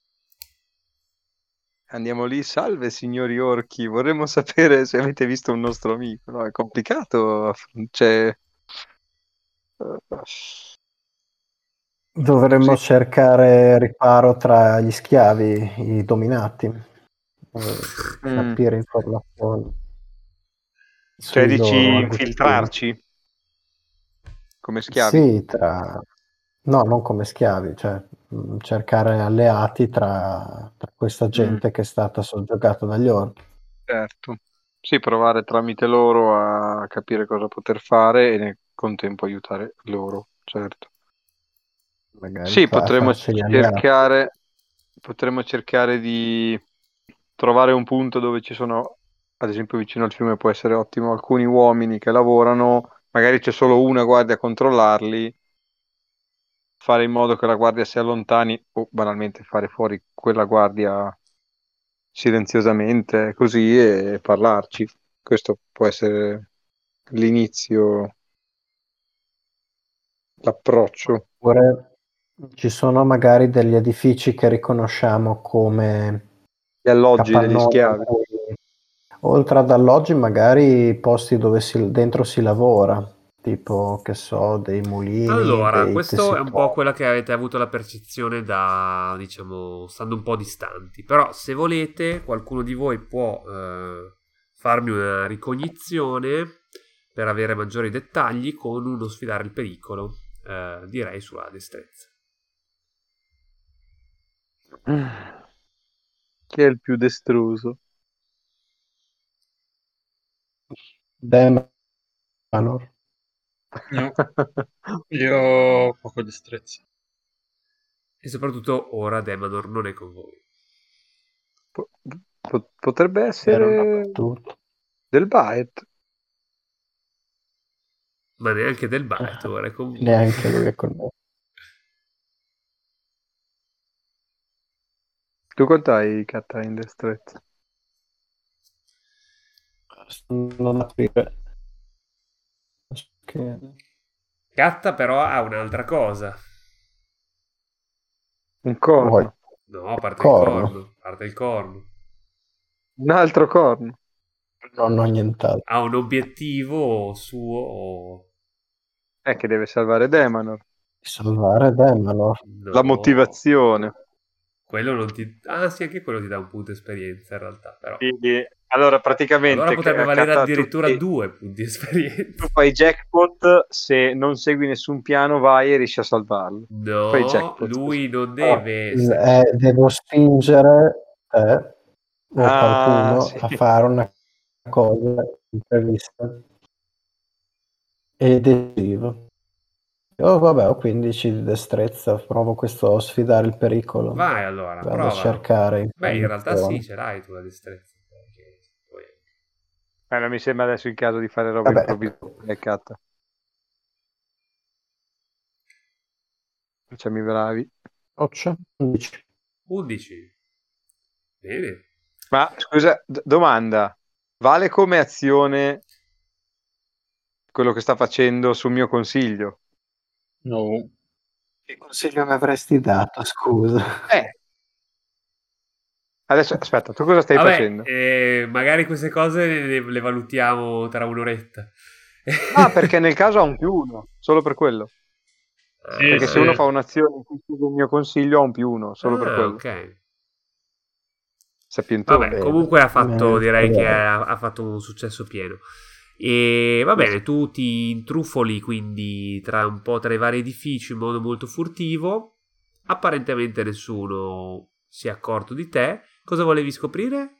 Andiamo lì, salve signori orchi, vorremmo sapere se avete visto un nostro amico. No, è complicato, cioè... Dovremmo Sì. cercare riparo tra gli schiavi, i dominati, eh, Mm. capire informazioni Cioè sui dici loro abitudini. infiltrarci come schiavi? Sì, tra... no, non come schiavi, cioè mh, cercare alleati tra, tra questa Mm, gente che è stata soggiogata dagli orchi. certo. Sì, provare tramite loro a capire cosa poter fare e nel contempo aiutare loro, certo. Magari Sì, fa- potremmo farceli alleati. cercare, potremmo cercare di trovare un punto dove ci sono, ad esempio vicino al fiume può essere ottimo, alcuni uomini che lavorano, magari c'è solo una guardia a controllarli, fare in modo che la guardia si allontani o banalmente fare fuori quella guardia silenziosamente così e parlarci. Questo può essere l'inizio, l'approccio. Oppure ci sono magari degli edifici che riconosciamo come Gli alloggi degli capannoni in schiavi. cui, oltre ad alloggi, magari posti dove si- dentro si lavora, tipo, che so, dei mulini, Allora, dei questo è un po' tessitori. quella che avete avuto la percezione da, diciamo, stando un po' distanti. Però, se volete, qualcuno di voi può eh, farmi una ricognizione per avere maggiori dettagli con uno sfidare il pericolo, eh, direi sulla destrezza. Chi è il più destruso? Demanor. No, io ho poco destrezza. E soprattutto ora Demanor non è con voi. Po- po- potrebbe Era una essere battuta. del Baet. Ma neanche del Bite ora è con voi. Neanche lui è con noi. Tu quant'hai Catta in destrezza? Non aprire. Che- Gatta però ha un'altra cosa. Un Poi, corno. No, a parte il corno. corno. A parte il corno. Un altro corno. Non ho nient'altro. Ha un obiettivo suo. È che deve salvare Demanor. Salvare Demanor. No, La motivazione. quello non ti. Ah, sì, anche quello ti dà un punto esperienza in realtà. Però. Quindi, allora praticamente Allora potrebbe Ca- valere Catta, addirittura tu, due punti esperienza. tu fai jackpot, se non segui nessun piano vai e riesci a salvarlo. Fai No, jackpot così. lui non Ah, deve. eh, devo spingere te o Ah, qualcuno sì. a fare una cosa imprevista e decisiva. Oh, vabbè, ho quindici di destrezza, provo questo a sfidare il pericolo. Vai allora, Vado a provalo. cercare Beh, in realtà sì, informazioni. ce l'hai tu la destrezza. perché poi- Eh, non mi sembra adesso il caso di fare roba Vabbè, improvvisate, Catta. Facciami bravi. occhio, undici. undici. Bene. Ma scusa, d- domanda. Vale come azione quello che sta facendo sul mio consiglio? No. Che consiglio mi avresti dato, scusa? Eh, adesso aspetta, tu cosa stai Vabbè, facendo? eh, magari queste cose le, le valutiamo tra un'oretta. Ah, perché nel caso ha un più uno, solo per quello. Sì, Perché se sì. uno fa un'azione in cui segue il mio consiglio ha un più uno, solo per Ah, quello. ok. Sapientone. Vabbè, comunque ha fatto, Eh, direi che speriamo. ha, ha fatto un successo pieno. E va Sì, bene, sì. tu ti intrufoli quindi tra un po' tra i vari edifici in modo molto furtivo. Apparentemente nessuno si è accorto di te. Cosa volevi scoprire?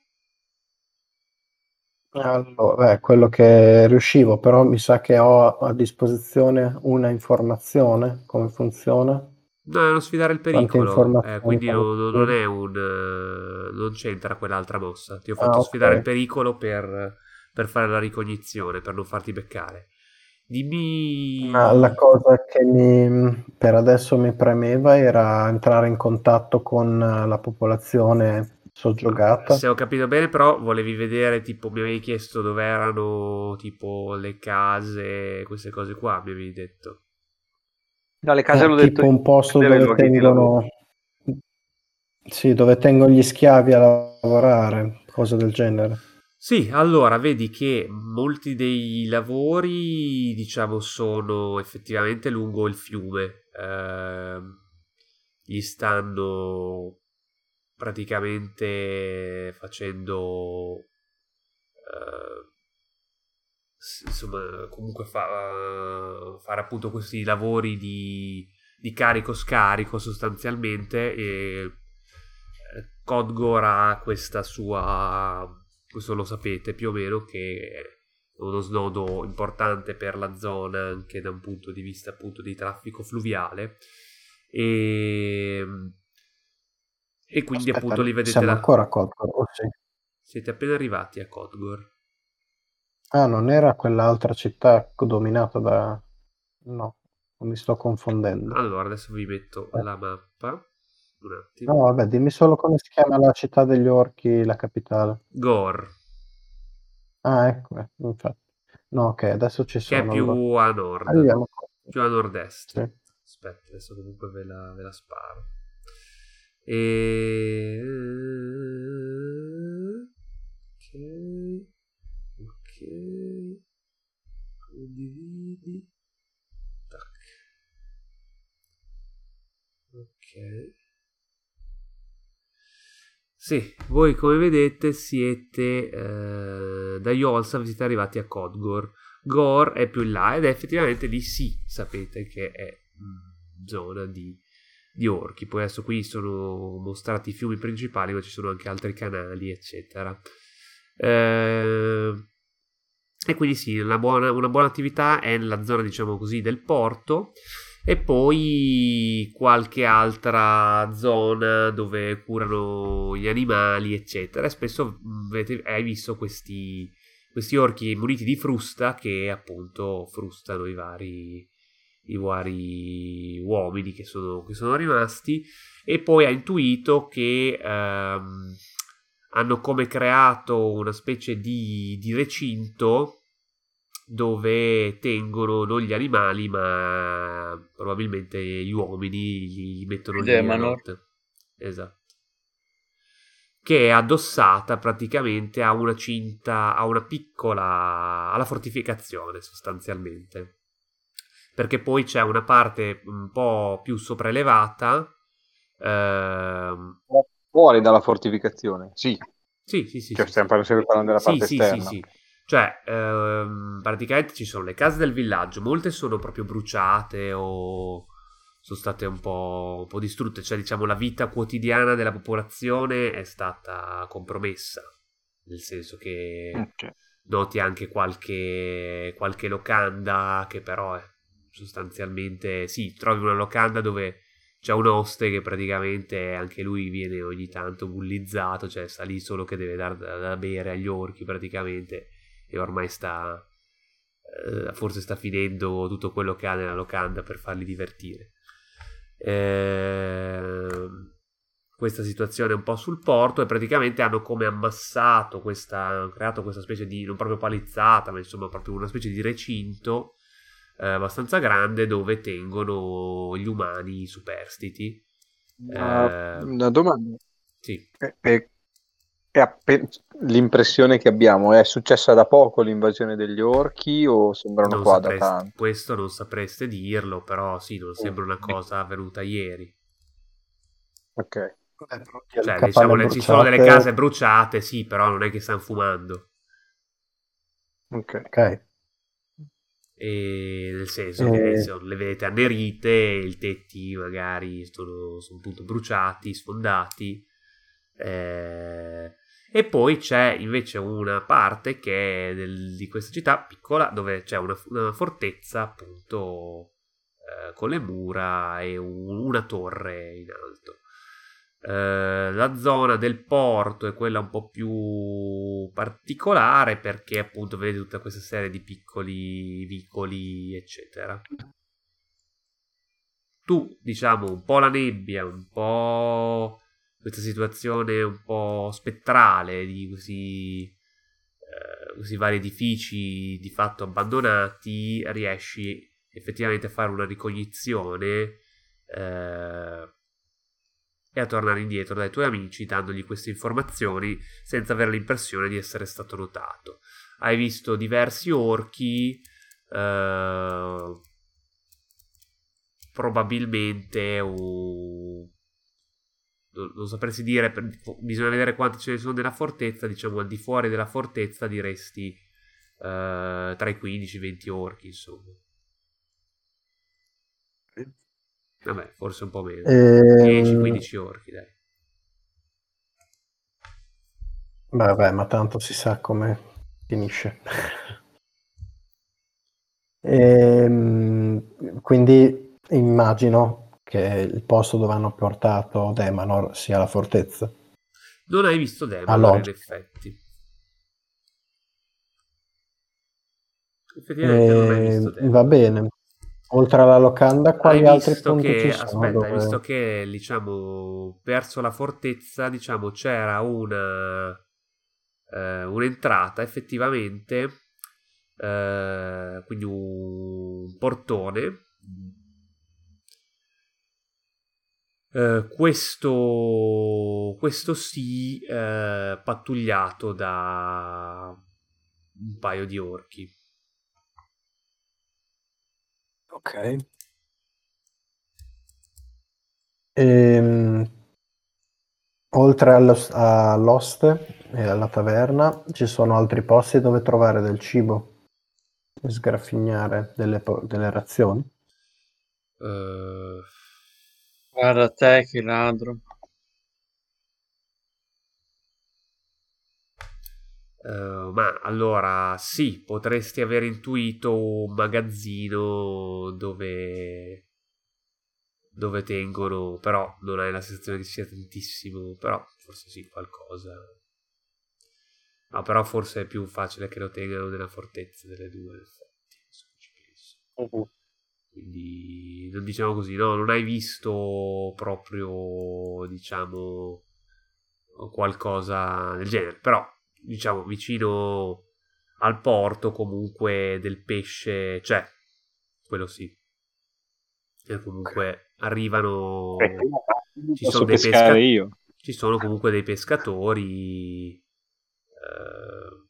Allora, beh, quello che riuscivo, però mi sa che ho a disposizione una informazione, come funziona? No, è uno sfidare il Quante pericolo, eh, informazioni quindi non, non- non possibili? è un... eh, non c'entra quell'altra mossa. Ti ho Ah, fatto sfidare il ok. pericolo per, per fare la ricognizione, per non farti beccare. Ma la Dimmi... cosa che mi, per adesso mi premeva era entrare in contatto con la popolazione soggiogata. Se ho capito bene, però, volevi vedere, tipo, mi avevi chiesto dove erano, tipo, le case, queste cose qua, mi avevi detto. No, le case Eh, l'ho detto tipo io, un posto dei dove luoghi di lavoro. tengono, sì, dove tengono gli schiavi a lavorare, cose del genere. Sì, allora vedi che molti dei lavori, diciamo, sono effettivamente lungo il fiume, ehm, gli stanno praticamente facendo eh, s- insomma comunque fa- fare appunto questi lavori di, di carico-scarico sostanzialmente, e eh, Codgor ha questa sua, questo lo sapete più o meno, che è uno snodo importante per la zona anche da un punto di vista appunto di traffico fluviale, e, e quindi Aspetta, appunto li vedete siamo là. ancora a Codgor, o sì? Siete appena arrivati a Codgor. Ah, non era quell'altra città dominata da... No, mi sto confondendo. Allora adesso vi metto Eh. la mappa un No, attimo. vabbè, dimmi solo come si chiama la città degli orchi, la capitale. Gore, Ah, ecco, eh, infatti. No, ok, adesso ci che è sono più allora. a nord, Andiamo. più a nord-est. Sì. Aspetta, adesso comunque ve la, ve la sparo. E... Ok, ok, condividi. Tac. Ok. Sì, voi come vedete siete eh, da Yolsav, siete arrivati a Codgor. Gore è più in là ed è effettivamente lì sì, sapete che è mm, zona di, di orchi. Poi adesso qui sono mostrati i fiumi principali, ma ci sono anche altri canali, eccetera. Eh, e quindi sì, una buona, una buona attività è nella zona, diciamo così, del porto. E poi qualche altra zona dove curano gli animali, eccetera. E spesso mh, avete- hai visto questi, questi orchi muniti di frusta che appunto frustano i vari, i vari uomini che sono, che sono rimasti. E poi ha intuito che ehm, hanno come creato una specie di, di recinto dove tengono non gli animali ma probabilmente gli uomini, li, li mettono Gli lì a Emanor. notte. Esatto. Che è addossata praticamente a una cinta, a una piccola, alla fortificazione sostanzialmente. Perché poi c'è una parte un po' più sopraelevata. ehm, Fuori dalla fortificazione, sì. Sì, sì, sì, Cioè, sì, stiamo sì. parlando sempre parlando della Sì, parte sì, sì, esterna. sì. Cioè, ehm, praticamente ci sono le case del villaggio, molte sono proprio bruciate o sono state un po', un po' distrutte, cioè diciamo la vita quotidiana della popolazione è stata compromessa, nel senso che Ok. noti anche qualche, qualche locanda che però è sostanzialmente, sì, trovi una locanda dove c'è un oste che praticamente anche lui viene ogni tanto bullizzato, cioè sta lì solo che deve dar da, da bere agli orchi praticamente, e ormai sta eh, forse sta finendo tutto quello che ha nella locanda per farli divertire. Ehm, questa situazione un po' sul porto, e praticamente hanno come ammassato questa, hanno creato questa specie di, non proprio palizzata, ma insomma proprio una specie di recinto eh, abbastanza grande dove tengono gli umani superstiti. Una, Eh, una domanda. sì, È, è- è appe- l'impressione che abbiamo è successa da poco l'invasione degli orchi o sembrano non qua da sapreste, tanto? questo non sapreste dirlo, però sì, non Mm. sembra una cosa avvenuta ieri. Ok. Eh, però le Cioè, diciamo, capanne le- ci sono delle bruciate. case bruciate, sì, però non è che stanno fumando. Ok. Ok. E nel senso che E- sono- le vedete annerite, i tetti magari sono, sono appunto bruciati, sfondati. Eh, e poi c'è invece una parte che è del- di questa città piccola dove c'è una, una fortezza appunto eh, con le mura e un- una torre in alto. Eh, la zona del porto è quella un po' più particolare perché appunto vede tutta questa serie di piccoli vicoli, eccetera. Tu, diciamo, un po' la nebbia, un po' questa situazione un po' spettrale di questi, eh, questi vari edifici di fatto abbandonati, riesci effettivamente a fare una ricognizione eh, e a tornare indietro dai tuoi amici dandogli queste informazioni senza avere l'impressione di essere stato notato. Hai visto diversi orchi, eh, probabilmente un... non, non sapresti dire, per- bisogna vedere quanti ce ne sono nella fortezza, diciamo al di fuori della fortezza diresti eh, tra i quindici e i venti orchi, insomma. Vabbè, forse un po' meno. dieci Ehm, quindici orchi, dai. Vabbè, ma tanto si sa come finisce. Ehm, quindi immagino che il posto dove hanno portato Demanor sia la fortezza. Non hai visto Demanor, in Allora, effetti. Effettivamente non hai visto ehm, va Demanor. bene. Oltre alla locanda, Hai quali altri visto punti ci che, sono aspetta, hai visto dove... che, diciamo, verso la fortezza, diciamo, c'era una, eh, un'entrata, effettivamente, eh, quindi un portone. Eh, questo, questo sì, eh, pattugliato da un paio di orchi. Ok. Ehm, oltre allo- all'oste e alla taverna, ci sono altri posti dove trovare del cibo e sgraffignare delle, po- delle razioni. Eh, Guarda te che ladro. eh, ma allora sì, potresti aver intuito un magazzino dove, dove tengono, però non hai la sensazione che sia tantissimo, però forse sì, qualcosa. No, però forse è più facile che lo tengano nella fortezza delle due, in effetti, adesso che ci penso. Quindi, non diciamo così, no, non hai visto proprio, diciamo, qualcosa del genere, però, diciamo, vicino al porto comunque del pesce c'è, quello sì. E comunque arrivano, ci sono Posso dei pescare pesca- io. ci sono comunque dei pescatori eh,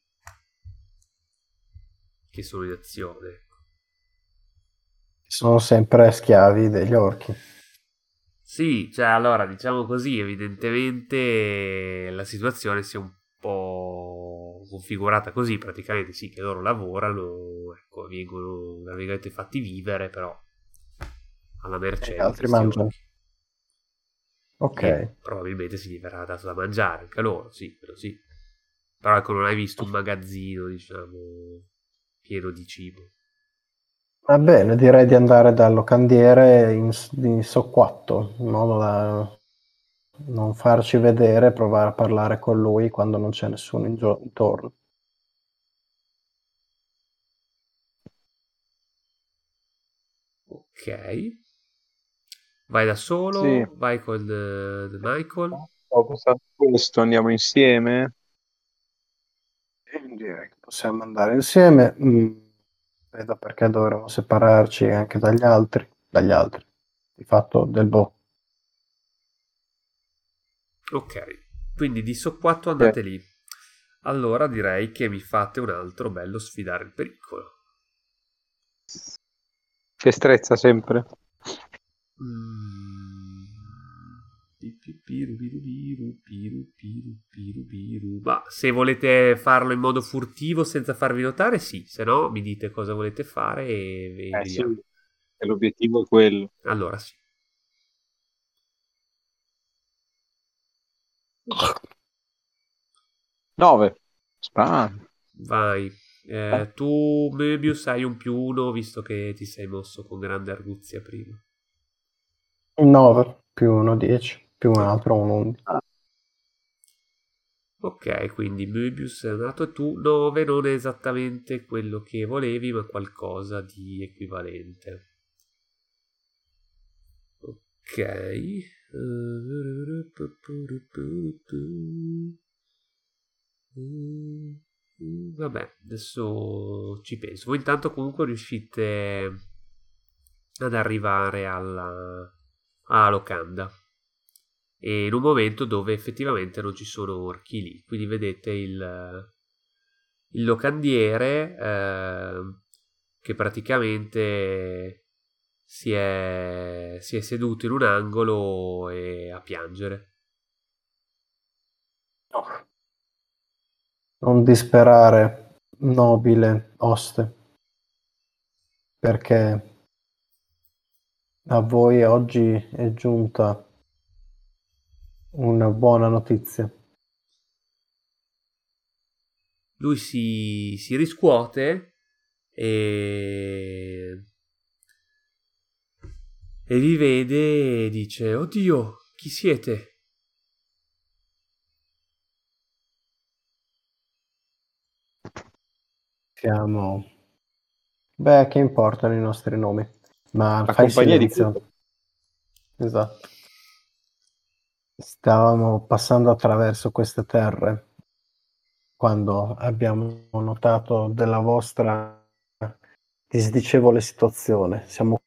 che sono in azione, ecco. Sono sempre schiavi degli orchi. Sì, cioè allora diciamo così, evidentemente la situazione si è un po' configurata così, praticamente sì che loro lavorano, ecco, vengono tra virgolette fatti vivere, però alla E mercé gli di altri questi mangiano. orchi. Ok. E probabilmente si gli verrà dato da mangiare anche a loro, sì, quello sì. Però ecco, non hai visto un magazzino, diciamo, pieno di cibo. Va bene, direi di andare dal locandiere in, in socquatto, in modo da non farci vedere, provare a parlare con lui quando non c'è nessuno in gio- intorno. Ok. Vai da Sì. solo, vai con uh, Michael. Ho pensato a questo, andiamo insieme. E direi che possiamo andare insieme. Mm, vedo perché dovremmo separarci anche dagli altri, dagli altri, di fatto del boh. Ok, quindi di soppiatto Sì. andate lì. Allora direi che mi fate un altro bello sfidare il pericolo. Destrezza sempre. Mm. Piru, piru, piru, piru, piru, piru, piru. Ma se volete farlo in modo furtivo senza farvi notare, sì. Se no, mi dite cosa volete fare e ve- Eh sì, vediamo. e l'obiettivo è quello. Allora sì. nove. Spam. Vai. Eh, tu, Möbius, hai un più uno visto che ti sei mosso con grande arguzia prima. nove più uno, dieci, più un Ok. altro, un undici. Ok, quindi Möbius è nato e tu nove non è esattamente quello che volevi, ma qualcosa di equivalente. Ok. Vabbè, adesso ci penso. Voi intanto comunque riuscite ad arrivare alla, alla locanda. E in un momento dove effettivamente non ci sono orchi lì. Quindi vedete il, il locandiere eh, che praticamente si è, si è seduto in un angolo e a piangere. Non disperare, nobile oste, perché a voi oggi è giunta una buona notizia. Lui si, si riscuote e, e vi vede e dice: oddio, chi siete? Siamo... Beh, che importano i nostri nomi? Ma La fai compagnia di silenzio. Esatto. Stavamo passando attraverso queste terre quando abbiamo notato della vostra disdicevole situazione. Siamo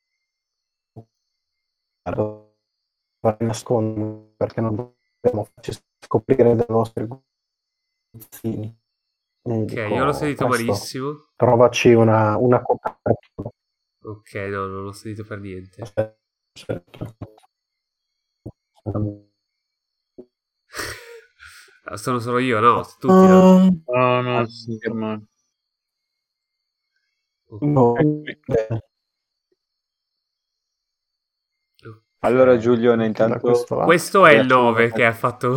per nascondere perché non dobbiamo farci scoprire dai vostri guzzini. E Ok, dico, io l'ho sentito presto, malissimo. trovaci una, una copertura. Ok, no, non l'ho sentito per niente. Aspetta, aspetta. Sono solo io, no? Tutti, no? No, no, si sente male. No, Allora Giulione, da intanto questo lato. Questo è il Adesso nove una- che ha fatto.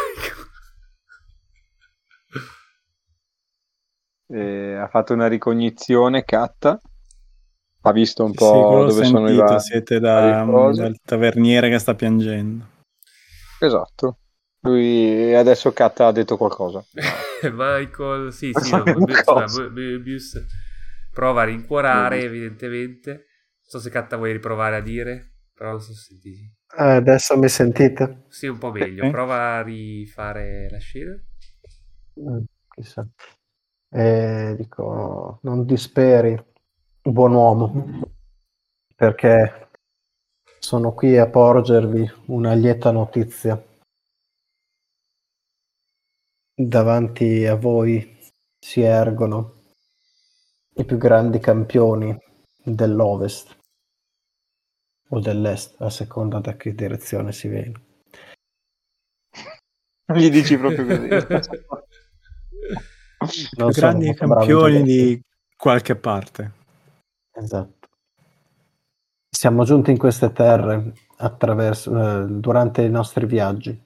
eh, ha fatto una ricognizione, Catta, ha visto un Sì, po' sì, quello l'ho dove sono i sentito, vari, siete varie da, cose. dal taverniere che sta piangendo. Esatto. Lui adesso Catta ha detto qualcosa. Michael, sì, sì, Cosa? no, Möbius, Cosa? vabbè, Möbius prova a rincuorare, evidentemente. Non so se Catta vuoi riprovare a dire, però non so se sentiti. Eh, adesso mi sentite? Sì, un po' meglio. Sì. Prova a rifare la scena. Mm, chissà. E dico, non disperi, buon uomo, perché sono qui a porgervi una lieta notizia. Davanti a voi si ergono i più grandi campioni dell'Ovest o dell'Est, a seconda da che direzione si viene. Gli dici proprio così. Non Più sono grandi molto bravo in campioni geografia. di qualche parte. Esatto. Siamo giunti in queste terre attraverso, eh, durante i nostri viaggi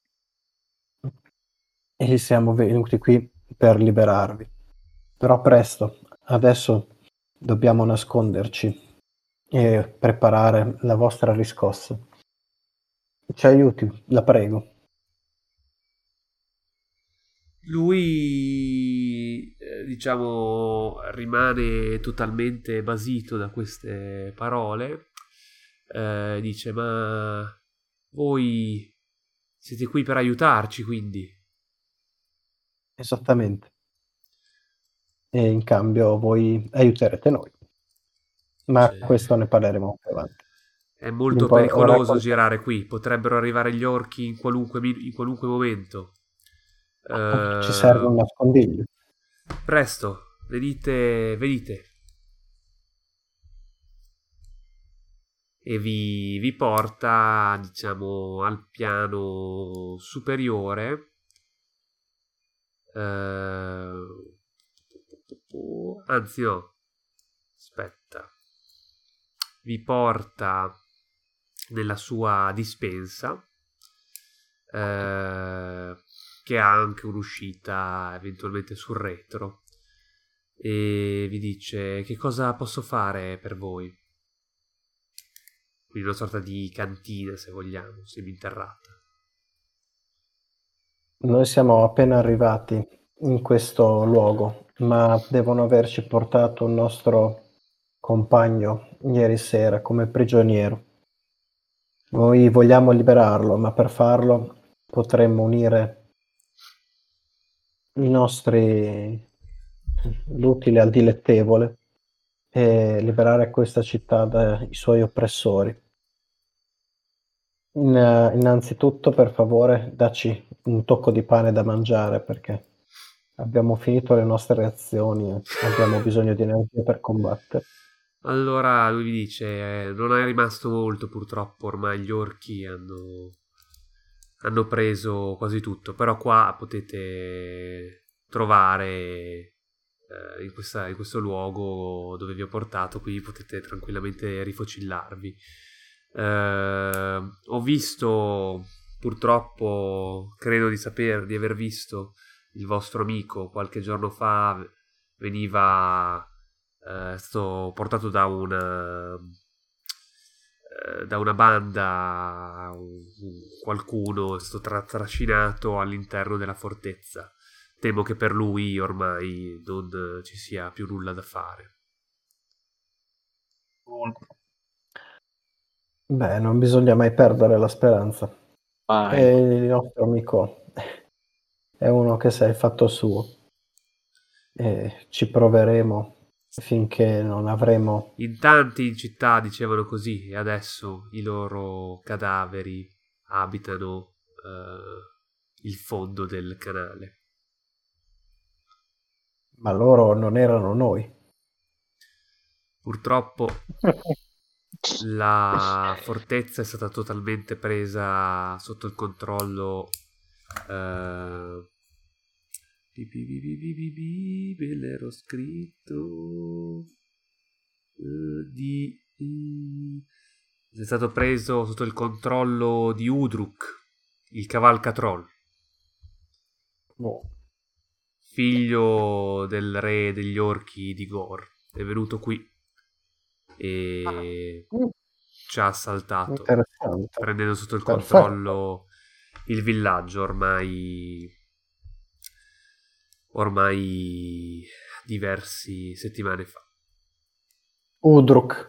e siamo venuti qui per liberarvi. Però presto, adesso dobbiamo nasconderci e preparare la vostra riscossa. Ci aiuti, la prego. Lui, eh, diciamo, rimane totalmente basito da queste parole. Eh, dice: ma voi siete qui per aiutarci, quindi? Esattamente. E in cambio voi aiuterete noi. Ma Cioè, questo ne parleremo più avanti. è molto L'impo- ora pericoloso qual- girare qui. Potrebbero arrivare gli orchi in qualunque, mi- in qualunque momento. Ci serve un Eh, nascondiglio. presto, venite, venite. E vi, vi porta, diciamo, al piano superiore. Eh, anzi, no, aspetta, vi porta nella sua dispensa, eh, che ha anche un'uscita eventualmente sul retro, e vi dice: che cosa posso fare per voi? Quindi una sorta di cantina, se vogliamo, seminterrata. Noi siamo appena arrivati in questo luogo, ma devono averci portato un nostro compagno ieri sera come prigioniero. Noi vogliamo liberarlo, ma per farlo potremmo unire i nostri l'utile al dilettevole e liberare questa città dai suoi oppressori. In- innanzitutto, per favore, dacci un tocco di pane da mangiare perché abbiamo finito le nostre reazioni e abbiamo bisogno di energia per combattere. Allora lui vi dice: eh, non è rimasto molto purtroppo, ormai gli orchi hanno, hanno preso quasi tutto, però qua potete trovare eh, in, questa, in questo luogo dove vi ho portato, qui potete tranquillamente rifocillarvi. Eh, ho visto, purtroppo, credo di sapere, di aver visto il vostro amico qualche giorno fa, veniva... è stato portato da una eh, da una banda, un- un- qualcuno è stato tra- trascinato all'interno della fortezza. Temo che per lui ormai non eh, ci sia più nulla da fare. Beh, non bisogna mai perdere la speranza. Vai. E il nostro amico è uno che sa il fatto suo. E ci proveremo finché non avremo... In tanti in città dicevano così, e adesso i loro cadaveri abitano eh, il fondo del canale. Ma loro non erano noi. Purtroppo la fortezza è stata totalmente presa sotto il controllo eh, pi- pi- pi- pi- pi- pi- pi- ve l'ero scritto eh, di eh, è stato preso sotto il controllo di Udruk, il cavalcatroll, No. figlio del re degli orchi di Gor. È venuto qui e ci ha assaltato, Interessante. prendendo sotto il Perfetto. controllo il villaggio ormai ormai diversi settimane fa. Udruk.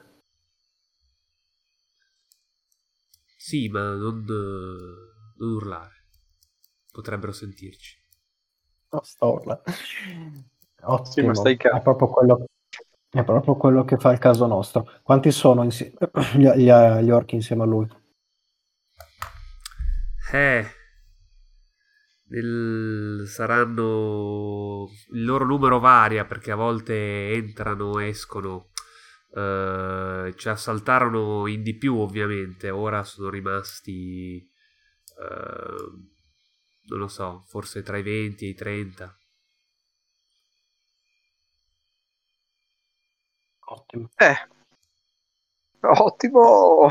Sì, ma non, eh, non urlare. Potrebbero sentirci. No, sta urla. Ottimo. Sì, ma stai È calmo. proprio quello, è proprio quello che fa il caso nostro. Quanti sono insie- gli, gli- gli orchi insieme a lui? Eh, il- saranno... Il loro numero varia perché a volte entrano, escono. Eh, ci assaltarono in di più, ovviamente. Ora sono rimasti... eh, non lo so, forse tra i venti e i trenta. Ottimo. Eh, ottimo.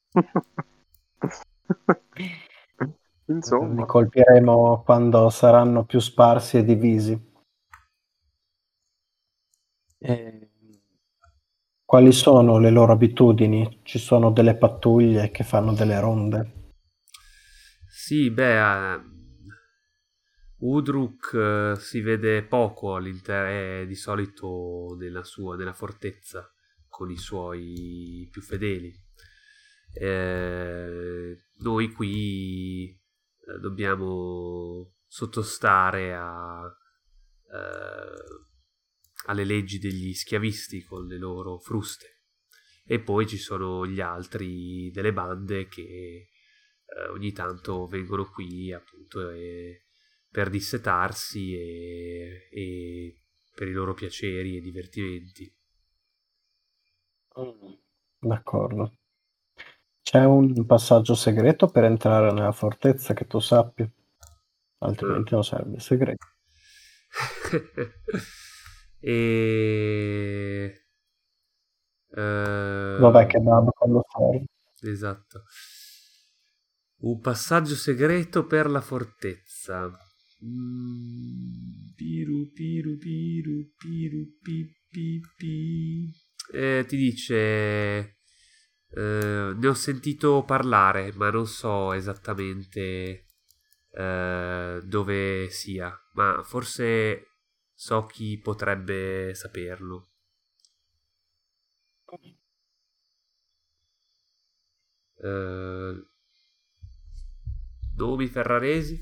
Li Insomma, colpiremo quando saranno più sparsi e divisi. E quali sono le loro abitudini? Ci sono delle pattuglie che fanno delle ronde? Sì, beh, eh, Udruk eh, si vede poco all'interno, è di solito nella sua, nella fortezza con i suoi più fedeli. Eh, noi qui eh, dobbiamo sottostare a, eh, alle leggi degli schiavisti con le loro fruste. E poi ci sono gli altri delle bande che eh, ogni tanto vengono qui appunto e, per dissetarsi e, e per i loro piaceri e divertimenti. D'accordo. C'è un passaggio segreto per entrare nella fortezza che tu sappia? Altrimenti non sarebbe segreto. e eh, Vabbè che Dab quando serve. esatto. Un passaggio segreto per la fortezza. Mm, piru piru piru piru pi pi pi. Eh, ti dice eh, ne ho sentito parlare, ma non so esattamente eh, dove sia, ma forse so chi potrebbe saperlo. Eh, nomi ferraresi?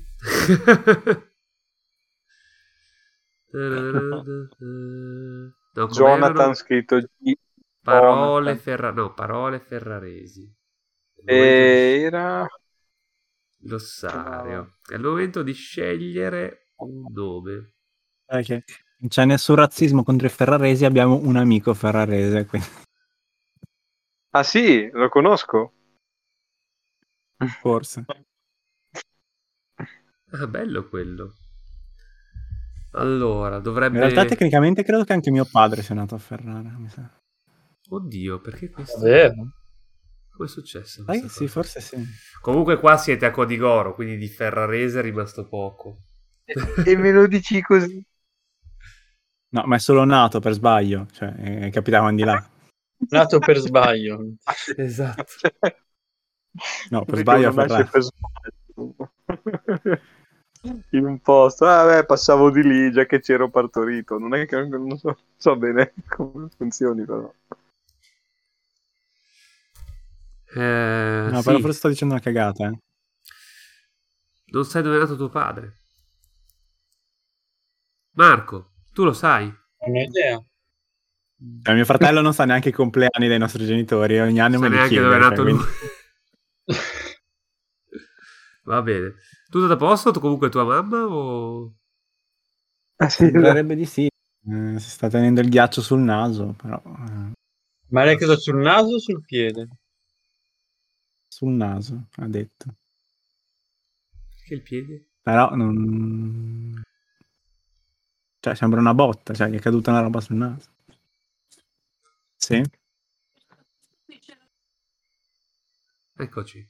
No, come Jonathan erano? scritto G. Parole, Jonathan. ferra... no, parole ferraresi. Al momento di- E era Glossario. È il momento di scegliere un nome. Ok. Non c'è nessun razzismo contro i ferraresi, abbiamo un amico ferrarese. Quindi... Ah sì, lo conosco. Forse. Ah, bello quello. Allora, In realtà dovrebbe... tecnicamente credo che anche mio padre sia nato a Ferrara, mi sa. Oddio, perché questo? Davvero? Come è successo Sai? questa Sì, cosa? forse sì. Comunque qua siete a Codigoro, quindi di Ferrarese è rimasto poco. E me lo dici così? No, ma è solo nato per sbaglio, cioè eh, capitavano di là. Nato per sbaglio. Esatto. No, per Così che sbaglio a uno nasce Ferrara. per sbaglio. In un posto, ah, beh, passavo di lì già che c'ero partorito. Non è che non so, so bene come funzioni, però. Eh, No, però sì, forse sto dicendo una cagata, eh. non sai dove è nato tuo padre. Marco, tu lo sai? Non ho idea. Cioè, mio fratello non sa neanche i compleanni dei nostri genitori, e ogni Non anno sa me li neanche dove è chiede. nato Cioè, lui. quindi... Va bene. Tutto a posto? Tu comunque tua mamma o... Ah, sì, Sembrerebbe di sì. Eh, si sta tenendo il ghiaccio sul naso, però... eh, Ma lei cosa sul naso o sul piede? sul naso, ha detto. Perché il piede? Però non... Cioè, sembra una botta, cioè, gli è caduta una roba sul naso. Sì? Eccoci.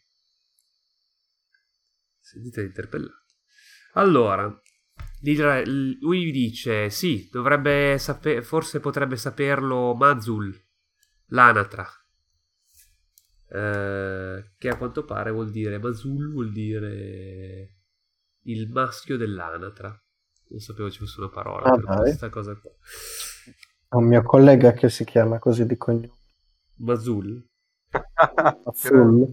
Sentite interpellato. Allora, lì- lui dice, sì, dovrebbe sapere, forse potrebbe saperlo Mazul, l'anatra. Eh, che a quanto pare vuol dire, Mazul vuol dire il maschio dell'anatra. Non sapevo ci fosse una parola Ah, per dai. questa cosa qua. Ho un mio collega che si chiama così di cognome. Mazul? Full.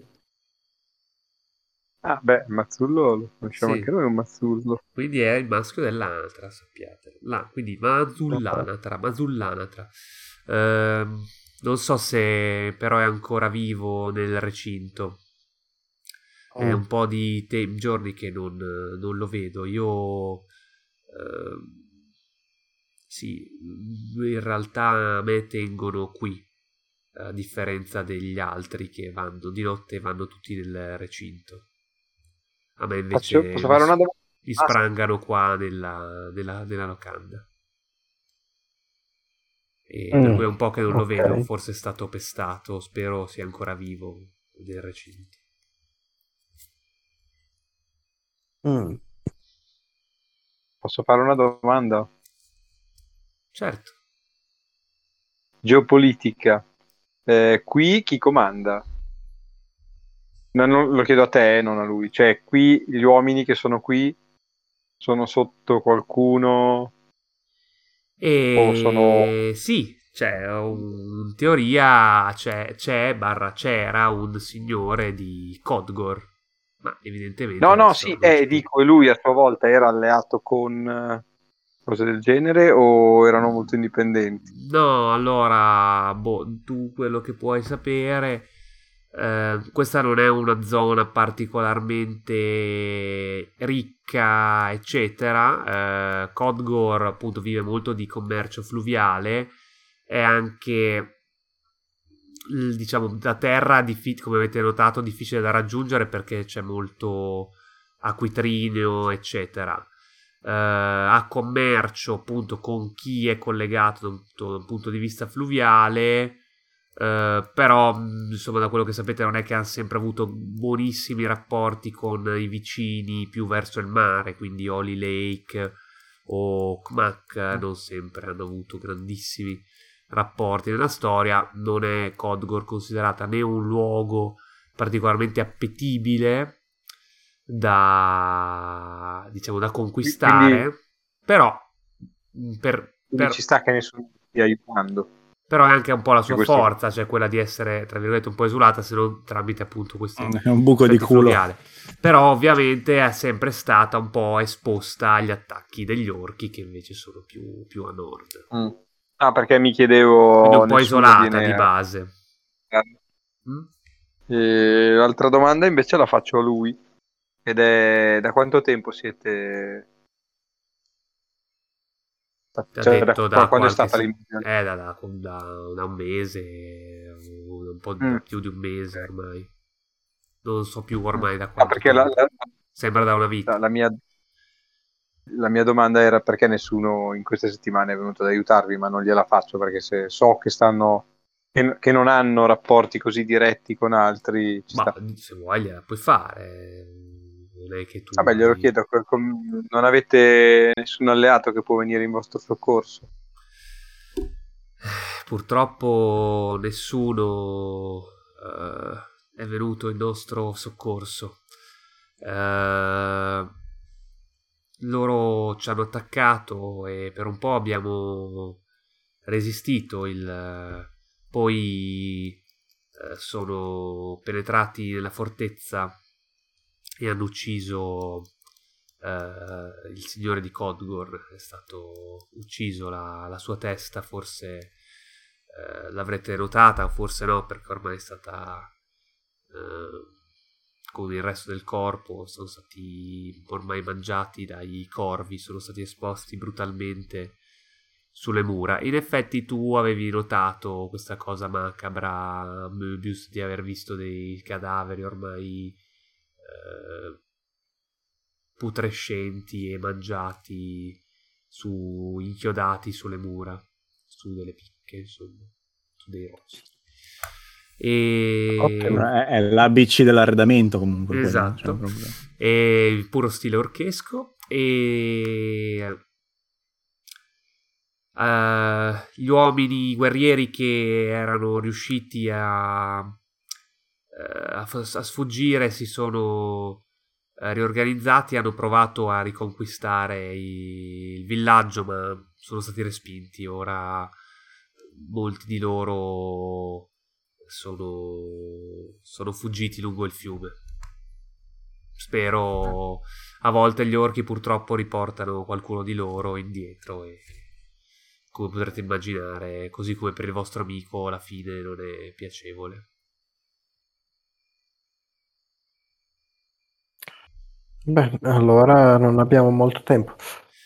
Ah, beh, Mazzullo lo conosciamo Sì. anche noi, un Mazzullo. Quindi è il maschio dell'anatra, sappiate. La, quindi Mazullanatra, Mazullanatra. Ehm, non so se però è ancora vivo nel recinto. È un po' di te- giorni che non, non lo vedo. Io... ehm, sì, in realtà a me tengono qui, a differenza degli altri che vanno di notte e vanno tutti nel recinto. A me invece Faccio- posso mi, fare una domanda? mi Ah, sprangano qua nella, nella, nella locanda. E per Mm, cui è un po' che non lo ok. vedo, forse è stato pestato, spero sia ancora vivo nel recinto. Mm. posso fare una domanda? Certo, Geopolitica. Eh, qui chi comanda? No, non- lo chiedo a te, non a lui. Cioè, qui gli uomini che sono qui sono sotto qualcuno o sono... e sì, c'è un- in teoria c'è, c'è barra c'era un signore di Codgor, ma evidentemente No, no, adesso sì, non c'è eh, più. dico, e lui a sua volta era alleato con eh, cose del genere o erano molto indipendenti? No, allora, boh, tu quello che puoi sapere, eh, questa non è una zona particolarmente ricca, eccetera. Eh, Codgor appunto vive molto di commercio fluviale, è anche, il- diciamo, da terra, diffi- come avete notato, difficile da raggiungere perché c'è molto acquitrinio, eccetera. Eh, a commercio appunto con chi è collegato da un, da un punto di vista fluviale, eh, però mh, insomma da quello che sapete non è che hanno sempre avuto buonissimi rapporti con i vicini più verso il mare, quindi Holy Lake o Kmak non sempre hanno avuto grandissimi rapporti nella storia. Non è Codgor considerata né un luogo particolarmente appetibile da, diciamo, da Quindi, conquistare, però, per, quindi per- ci sta che nessuno ti stia aiutando. però è anche un po' la Che sua questo... forza, cioè quella di essere, tra virgolette, un po' esulata, se non tramite appunto questi È un buco di aspetti culo. fluviali. Però ovviamente è sempre stata un po' esposta agli attacchi degli orchi che invece sono più, più a nord. Mm. Ah, perché mi chiedevo... Quindi un po' nessuno isolata viene di a- base. Mm? E l'altra domanda invece la faccio a lui. Ed è da quanto tempo siete Ti ha Cioè, detto da, da quando è qualche stata se- l'invasione? eh, da, da- da- da un mese, un, un po' di- Mm. più di un mese ormai. Non so più ormai da Ah, quanto perché la, tempo. la- Sembra da una la- vita. la mia, la mia domanda era perché nessuno in queste settimane è venuto ad aiutarvi, ma non gliela faccio perché se so che stanno che, che non hanno rapporti così diretti con altri, ci Ma sta. se vuoi gliela puoi fare. Non è che tu... Vabbè, glielo chiedo, co- com- non avete nessun alleato che può venire in vostro soccorso? Purtroppo nessuno eh, è venuto in nostro soccorso. Eh, loro ci hanno attaccato e per un po' abbiamo resistito. Il, poi eh, sono penetrati nella fortezza e hanno ucciso eh, il signore di Codgor. È stato ucciso, la, la sua testa forse eh, l'avrete notata, forse no, perché ormai è stata eh, con il resto del corpo, sono stati ormai mangiati dai corvi, sono stati esposti brutalmente sulle mura. In effetti tu avevi notato questa cosa macabra, Möbius, di aver visto dei cadaveri ormai eh, putrescenti e mangiati, su, inchiodati sulle mura, su delle picche, insomma, su dei rossi. E... Ottimo. È, è l'A B C dell'arredamento comunque. quello, cioè, Esatto, proprio. e il puro stile orchesco. E uh, gli uomini guerrieri che erano riusciti a, uh, a, a sfuggire si sono uh, riorganizzati, hanno provato a riconquistare i, il villaggio, ma sono stati respinti. Ora molti di loro sono, sono fuggiti lungo il fiume. Spero. A volte gli orchi purtroppo riportano qualcuno di loro indietro e, come potrete immaginare, così come per il vostro amico, la fine non è piacevole. Beh, allora non abbiamo molto tempo.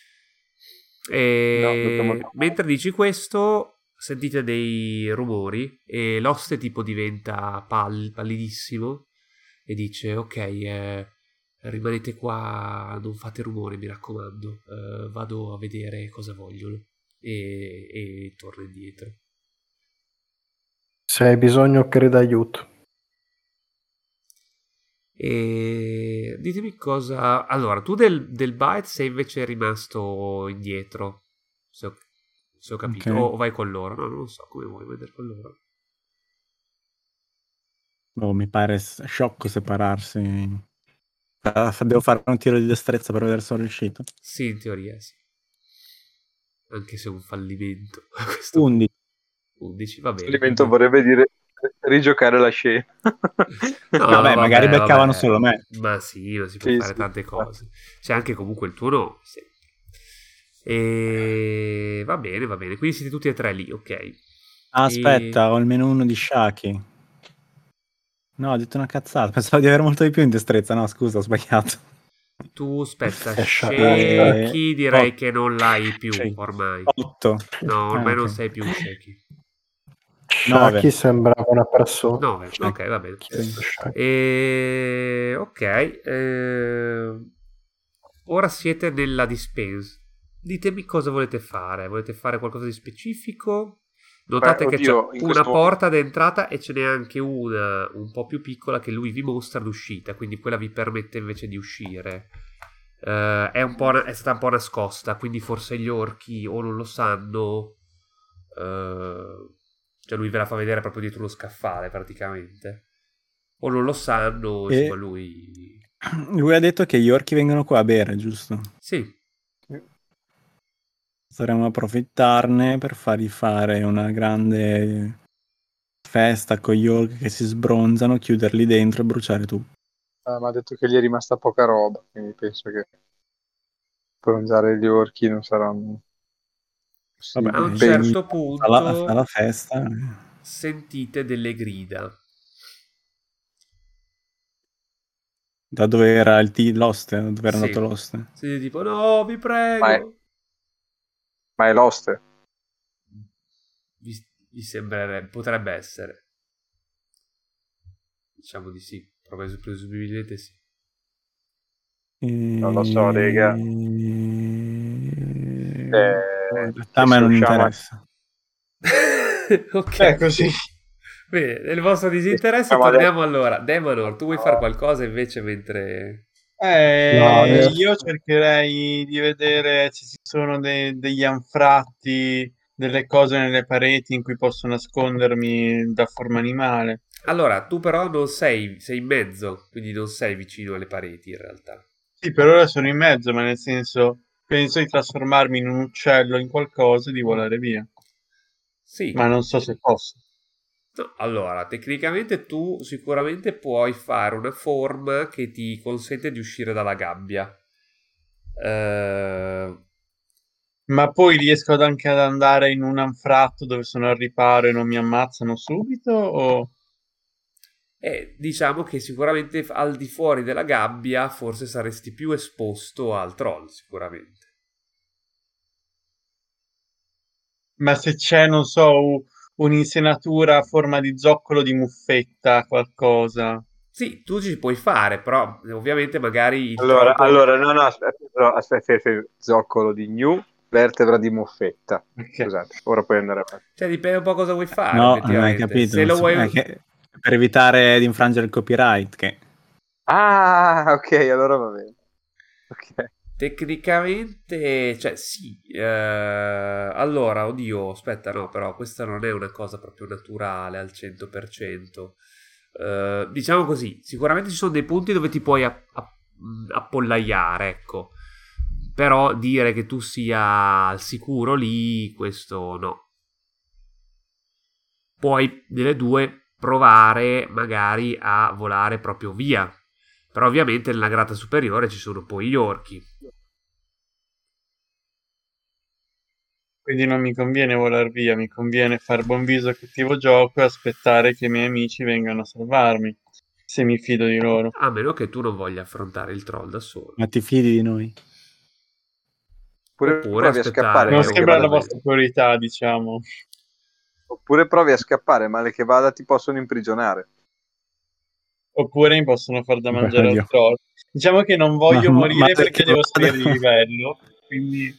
E No, dobbiamo- mentre dici questo, sentite dei rumori e l'oste tipo diventa pal- pallidissimo e dice: ok, eh, rimanete qua, non fate rumore, mi raccomando, eh, vado a vedere cosa vogliono. E, e torna indietro. Se hai bisogno, chiedi aiuto. E ditemi cosa. Allora, tu del, del bite sei invece rimasto indietro, se ho, se ho capito, Ok. o vai con loro. No, non lo so come vuoi vedere con loro. Boh, mi pare s- sciocco separarsi. Ah, fa- devo fare un tiro di destrezza per vedere se sono riuscito. Sì, in teoria sì. Anche se è un fallimento. a questo undici. undici, va Il bene. fallimento quindi- vorrebbe dire rigiocare la scena. No, Vabbè, magari beccavano vabbè. solo me. Ma sì, ma si può Sì, fare sì. tante cose. C'è anche comunque il tuo nome. Sì. E va bene, va bene. Quindi siete tutti e tre lì, ok. Ah, E- aspetta, ho almeno uno di Shaki. No, ho detto una cazzata. Pensavo di avere molto di più in destrezza. No, scusa, ho sbagliato. Tu aspetta, È sciocco. Shaky direi Oh. che non l'hai più Sì. ormai. otto. No, ormai Ah, non ok. sei più Shaky. nove. Shaki sembrava una persona. nove, ok, va bene. Chi è sto Shaki? E... ok. eh, Ora siete nella dispense. Ditemi cosa volete fare. Volete fare qualcosa di specifico? Notate Beh, che c'è oddio, in una questo porta d'entrata e ce n'è anche una un po' più piccola che lui vi mostra l'uscita, quindi quella vi permette invece di uscire. Eh, è, un po' na- è stata un po' nascosta, quindi forse gli orchi o non lo sanno, eh, cioè lui ve la fa vedere proprio dietro lo scaffale praticamente, o non lo sanno, E- insomma lui... Lui ha detto che gli orchi vengono qua a bere, giusto? Sì, Dovremmo approfittarne per fargli fare una grande festa con gli orchi che si sbronzano, chiuderli dentro e bruciare tutto. ah, mi ha detto che gli è rimasta poca roba, quindi penso che bronzare gli orchi non saranno... Sì, Vabbè, a un eh, certo fa la, fa punto la festa. sentite delle grida. Da dove era il t- l'oste? Dove era Sì. andato l'oste? Sì, tipo, no, vi Ma è, prego. Ma è l'oste. Vi, vi sembrerebbe, potrebbe essere. Diciamo di sì, Pres- presumibilmente sì. Non lo so, rega. Eh, Eh, in realtà a me se non usciamo a- interessa. Ok. È così. Bene, nel vostro disinteresse Siamo torniamo allora. Demanor, tu vuoi No. fare qualcosa invece mentre... Eh, No, io- io cercherei di vedere se ci sono de- degli anfratti, delle cose nelle pareti in cui posso nascondermi da forma animale. Allora, tu però non sei, sei in mezzo, quindi non sei vicino alle pareti in realtà. Sì, per ora sono in mezzo, ma nel senso penso di trasformarmi in un uccello, in qualcosa e di volare via. Sì. Ma non so se posso. No, allora, tecnicamente tu sicuramente puoi fare una forma che ti consente di uscire dalla gabbia. Eh, Ma poi riesco ad anche ad andare in un anfratto dove sono al riparo e non mi ammazzano subito? O... e diciamo che sicuramente al di fuori della gabbia forse saresti più esposto al troll, sicuramente. Ma se c'è, non so, u- un'insenatura a forma di zoccolo di muffetta, qualcosa. Sì, tu ci puoi fare, però ovviamente magari il Allora, troll poi... allora, no, no, aspetta, no, aspetta, aspetta, zoccolo di gnu, vertebra di moffetta. Ok. Scusate, ora puoi andare avanti. Cioè dipende un po' cosa vuoi fare, No, non hai effettivamente. capito. Se lo non si- vuoi... è che- per evitare di infrangere il copyright, che Ah, ok, allora va bene. Ok. Tecnicamente, cioè sì, eh, allora, oddio, aspetta, no, però questa non è una cosa proprio naturale al cento per cento. Eh, diciamo così, sicuramente ci sono dei punti dove ti puoi app- app- appollaiare, ecco, però dire che tu sia al sicuro lì, questo no. Puoi delle due provare magari a volare proprio via, però ovviamente nella grata superiore ci sono poi gli orchi. Quindi non mi conviene volar via, mi conviene fare buon viso cattivo gioco e aspettare che i miei amici vengano a salvarmi, se mi fido di loro. A meno che tu non voglia affrontare il troll da solo. ma ti fidi di noi? Oppure Oppure provi a aspettare scappare, Non che male che sembra vada la ovviamente... bene. vostra priorità, diciamo. Oppure provi a scappare, male che vada ti possono imprigionare. Oppure mi possono far da Beh, mangiare al oddio. troll. Diciamo che non Ma, voglio ma- morire male perché che devo vada. salire di livello, quindi...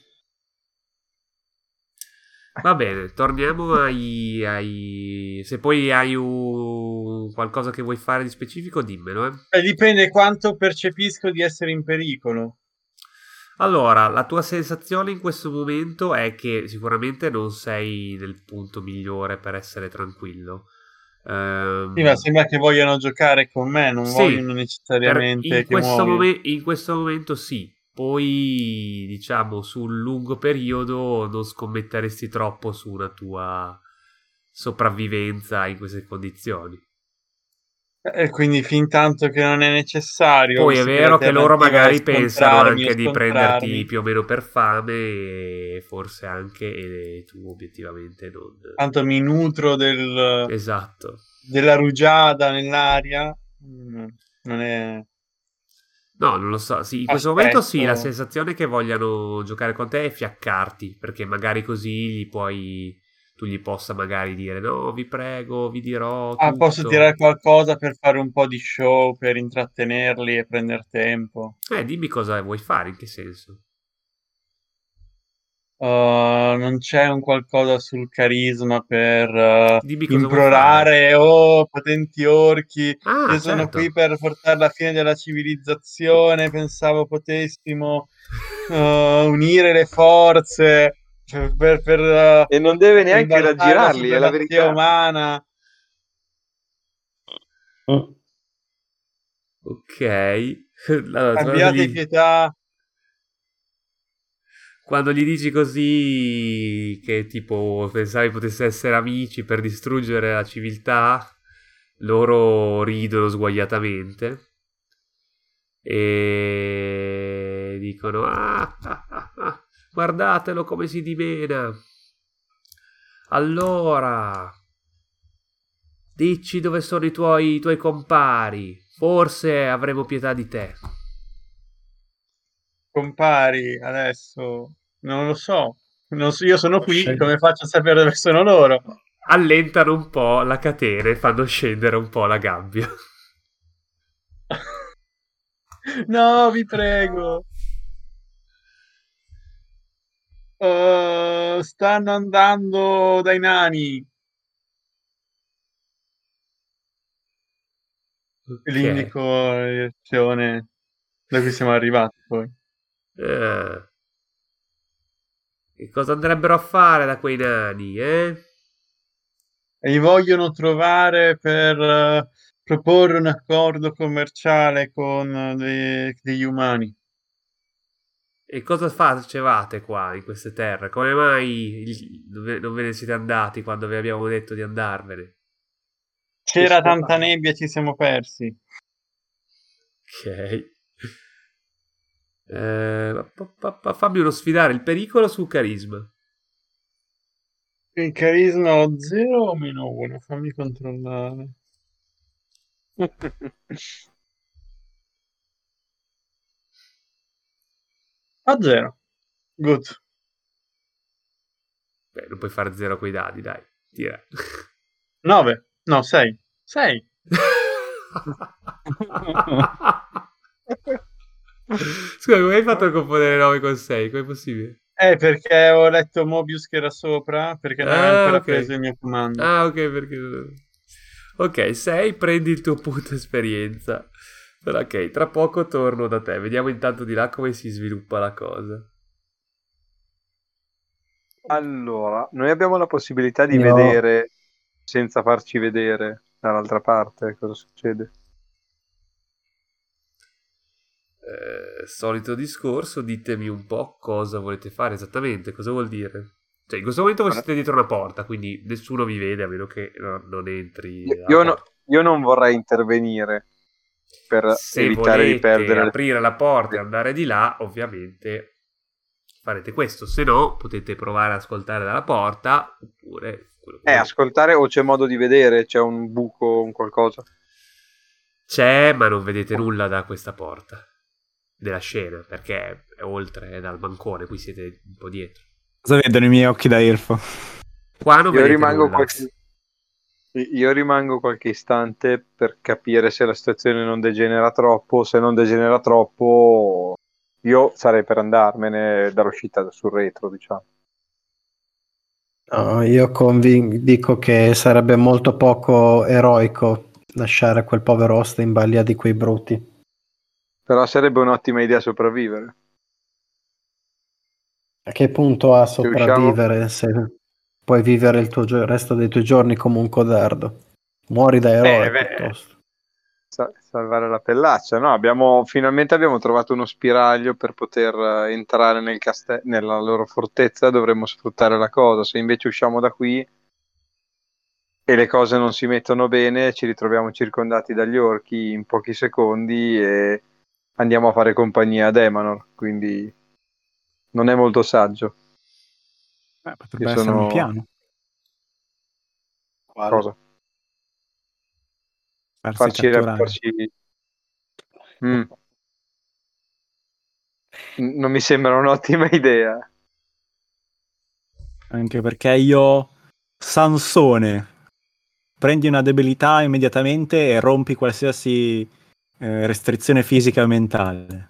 Va bene, torniamo ai, ai... Se poi hai un... qualcosa che vuoi fare di specifico, dimmelo, eh. Eh, dipende quanto percepisco di essere in pericolo. Allora, la tua sensazione in questo momento è che sicuramente non sei nel punto migliore per essere tranquillo. Ehm, Sì, ma sembra che vogliano giocare con me, non Sì, vogliono per- necessariamente in, che questo muoia. momen- in questo momento sì. Poi, diciamo, sul lungo periodo non scommetteresti troppo su una tua sopravvivenza in queste condizioni. E quindi fin tanto che non è necessario, Poi è visto che vero che loro l'alternativa è magari pensano scontrarmi o anche di prenderti scontrarmi, più o meno per fame e forse anche e tu obiettivamente non... tanto mi nutro del, Esatto. della rugiada nell'aria, mm, non è... No, non lo so. Sì, in questo momento sì, la Aspetto. sensazione che vogliano giocare con te è fiaccarti, perché magari così gli puoi, tu gli possa magari dire no, vi prego, vi dirò Ah, posso tutto. tirare qualcosa per fare un po' di show, per intrattenerli e prendere tempo. Eh, dimmi cosa vuoi fare, in che senso? Uh, non c'è un qualcosa sul carisma per uh, Dimmi cosa vuoi fare. implorare, oh, potenti orchi, Ah, io sono certo. qui per portare la fine della civilizzazione, pensavo potessimo uh, unire le forze per, per, per, uh, E non deve neanche ribaltare la raggirarli, è la supremazia verità. umana. Ok. Allora, quando Abbiate gli, pietà. quando gli dici così che tipo pensavi potesse essere amici per distruggere la civiltà, loro ridono sguaiatamente e dicono ah, ah, ah, ah, guardatelo come si dimena. Allora dici dove sono i tuoi, i tuoi compari, forse avremo pietà di te. Compari adesso, non lo so. Non so, io sono qui, Scegli. come faccio a sapere dove sono loro? Allentano un po' la catena e fanno scendere un po' la gabbia. No, vi prego. Uh, stanno andando dai nani. E gli Ok. indico la direzione da cui siamo arrivati poi. Ah. Che cosa andrebbero a fare da quei nani, eh? E li vogliono trovare per uh, proporre un accordo commerciale con uh, dei- degli umani. E cosa facevate qua in queste terre? Come mai il- non ve non ve ne siete andati quando vi abbiamo detto di andarvene? C'era tanta nebbia e ci siamo persi. Ok. Eh, pa- pa- pa- fammi uno sfidare il pericolo sul carisma. Il carisma ho zero o meno uno? Fammi controllare. A zero. Good. Beh, non puoi fare zero coi dadi, dai. Tira. nove. No, sei. sei. Scusa, come hai fatto a componere nove con sei? Come è possibile? Eh, perché ho letto Mobius che era sopra, perché non avevo Ah, ancora ok. preso il mio comando. Ah, ok, perché... Ok, sei, prendi il tuo punto esperienza. Però, ok, tra poco torno da te. Vediamo intanto di là come si sviluppa la cosa. Allora, noi abbiamo la possibilità di Io- vedere senza farci vedere dall'altra parte cosa succede. Eh, solito discorso, ditemi un po' cosa volete fare esattamente, cosa vuol dire? Cioè, in questo momento voi siete dietro una porta, quindi nessuno vi vede a meno che no- non entri Io, alla io no- porta. io non vorrei intervenire per Se evitare di volete perdere le... aprire la porta e andare di là, ovviamente farete questo. Se no, potete provare ad ascoltare dalla porta, oppure quello che Eh, volete. ascoltare o c'è modo di vedere? C'è un buco, un qualcosa? C'è, ma non vedete nulla da questa porta della scena, perché è oltre, è dal bancone, qui siete un po' dietro. Cosa vedono i miei occhi da Irfo? Qua non Io vedete rimango nulla. qualche... Io rimango qualche istante per capire se la situazione non degenera troppo. Se non degenera troppo, io sarei per andarmene dall'uscita sul retro, diciamo. No, io convin- dico che sarebbe molto poco eroico lasciare quel povero host in balia di quei bruti. Però sarebbe un'ottima idea sopravvivere. A che punto ha Se riusciamo, sopravvivere se puoi vivere il tuo gio- il resto dei tuoi giorni come un codardo? Muori da eroe Eh, beh. piuttosto. sa- salvare la pellaccia, no? Abbiamo, finalmente abbiamo trovato uno spiraglio per poter eh, entrare nel caste- nella loro fortezza. Dovremmo sfruttare la cosa. Se invece usciamo da qui e le cose non si mettono bene, ci ritroviamo circondati dagli orchi in pochi secondi e andiamo a fare compagnia ad Emanor, quindi non è molto saggio. Beh, potrebbe Io essere un sono... piano. Cosa? Farsi Farci... catturare. farci... Mm. N- Non mi sembra un'ottima idea. Anche perché io, Sansone, prendi una debilità immediatamente e rompi qualsiasi eh, restrizione fisica o mentale.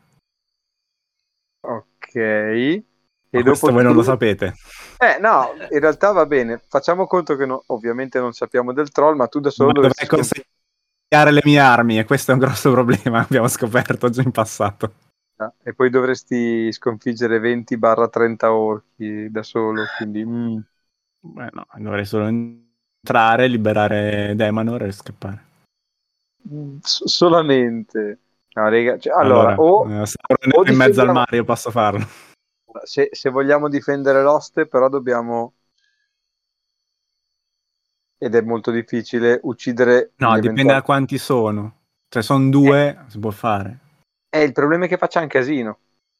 Ok. E Ma dopo questo voi non tu- lo sapete. Eh no, in realtà va bene. Facciamo conto che no- ovviamente non sappiamo del troll, ma tu da solo Ma dovresti dovrei sconfiggere. consegnare le mie armi e questo è un grosso problema, abbiamo scoperto già in passato. E poi dovresti sconfiggere venti trenta orchi da solo, quindi mm. Beh, no, dovrei solo entrare, liberare Demanor e scappare. S- solamente. No, raga, cioè, allora, o, eh, Sauron o è in mezzo al difendiamo- mare, io posso farlo. se, se vogliamo difendere l'oste, però dobbiamo, ed è molto difficile, uccidere No, gli dipende eventuali... da quanti sono. Cioè, sono due, si può fare. Eh, il problema è che facciamo casino.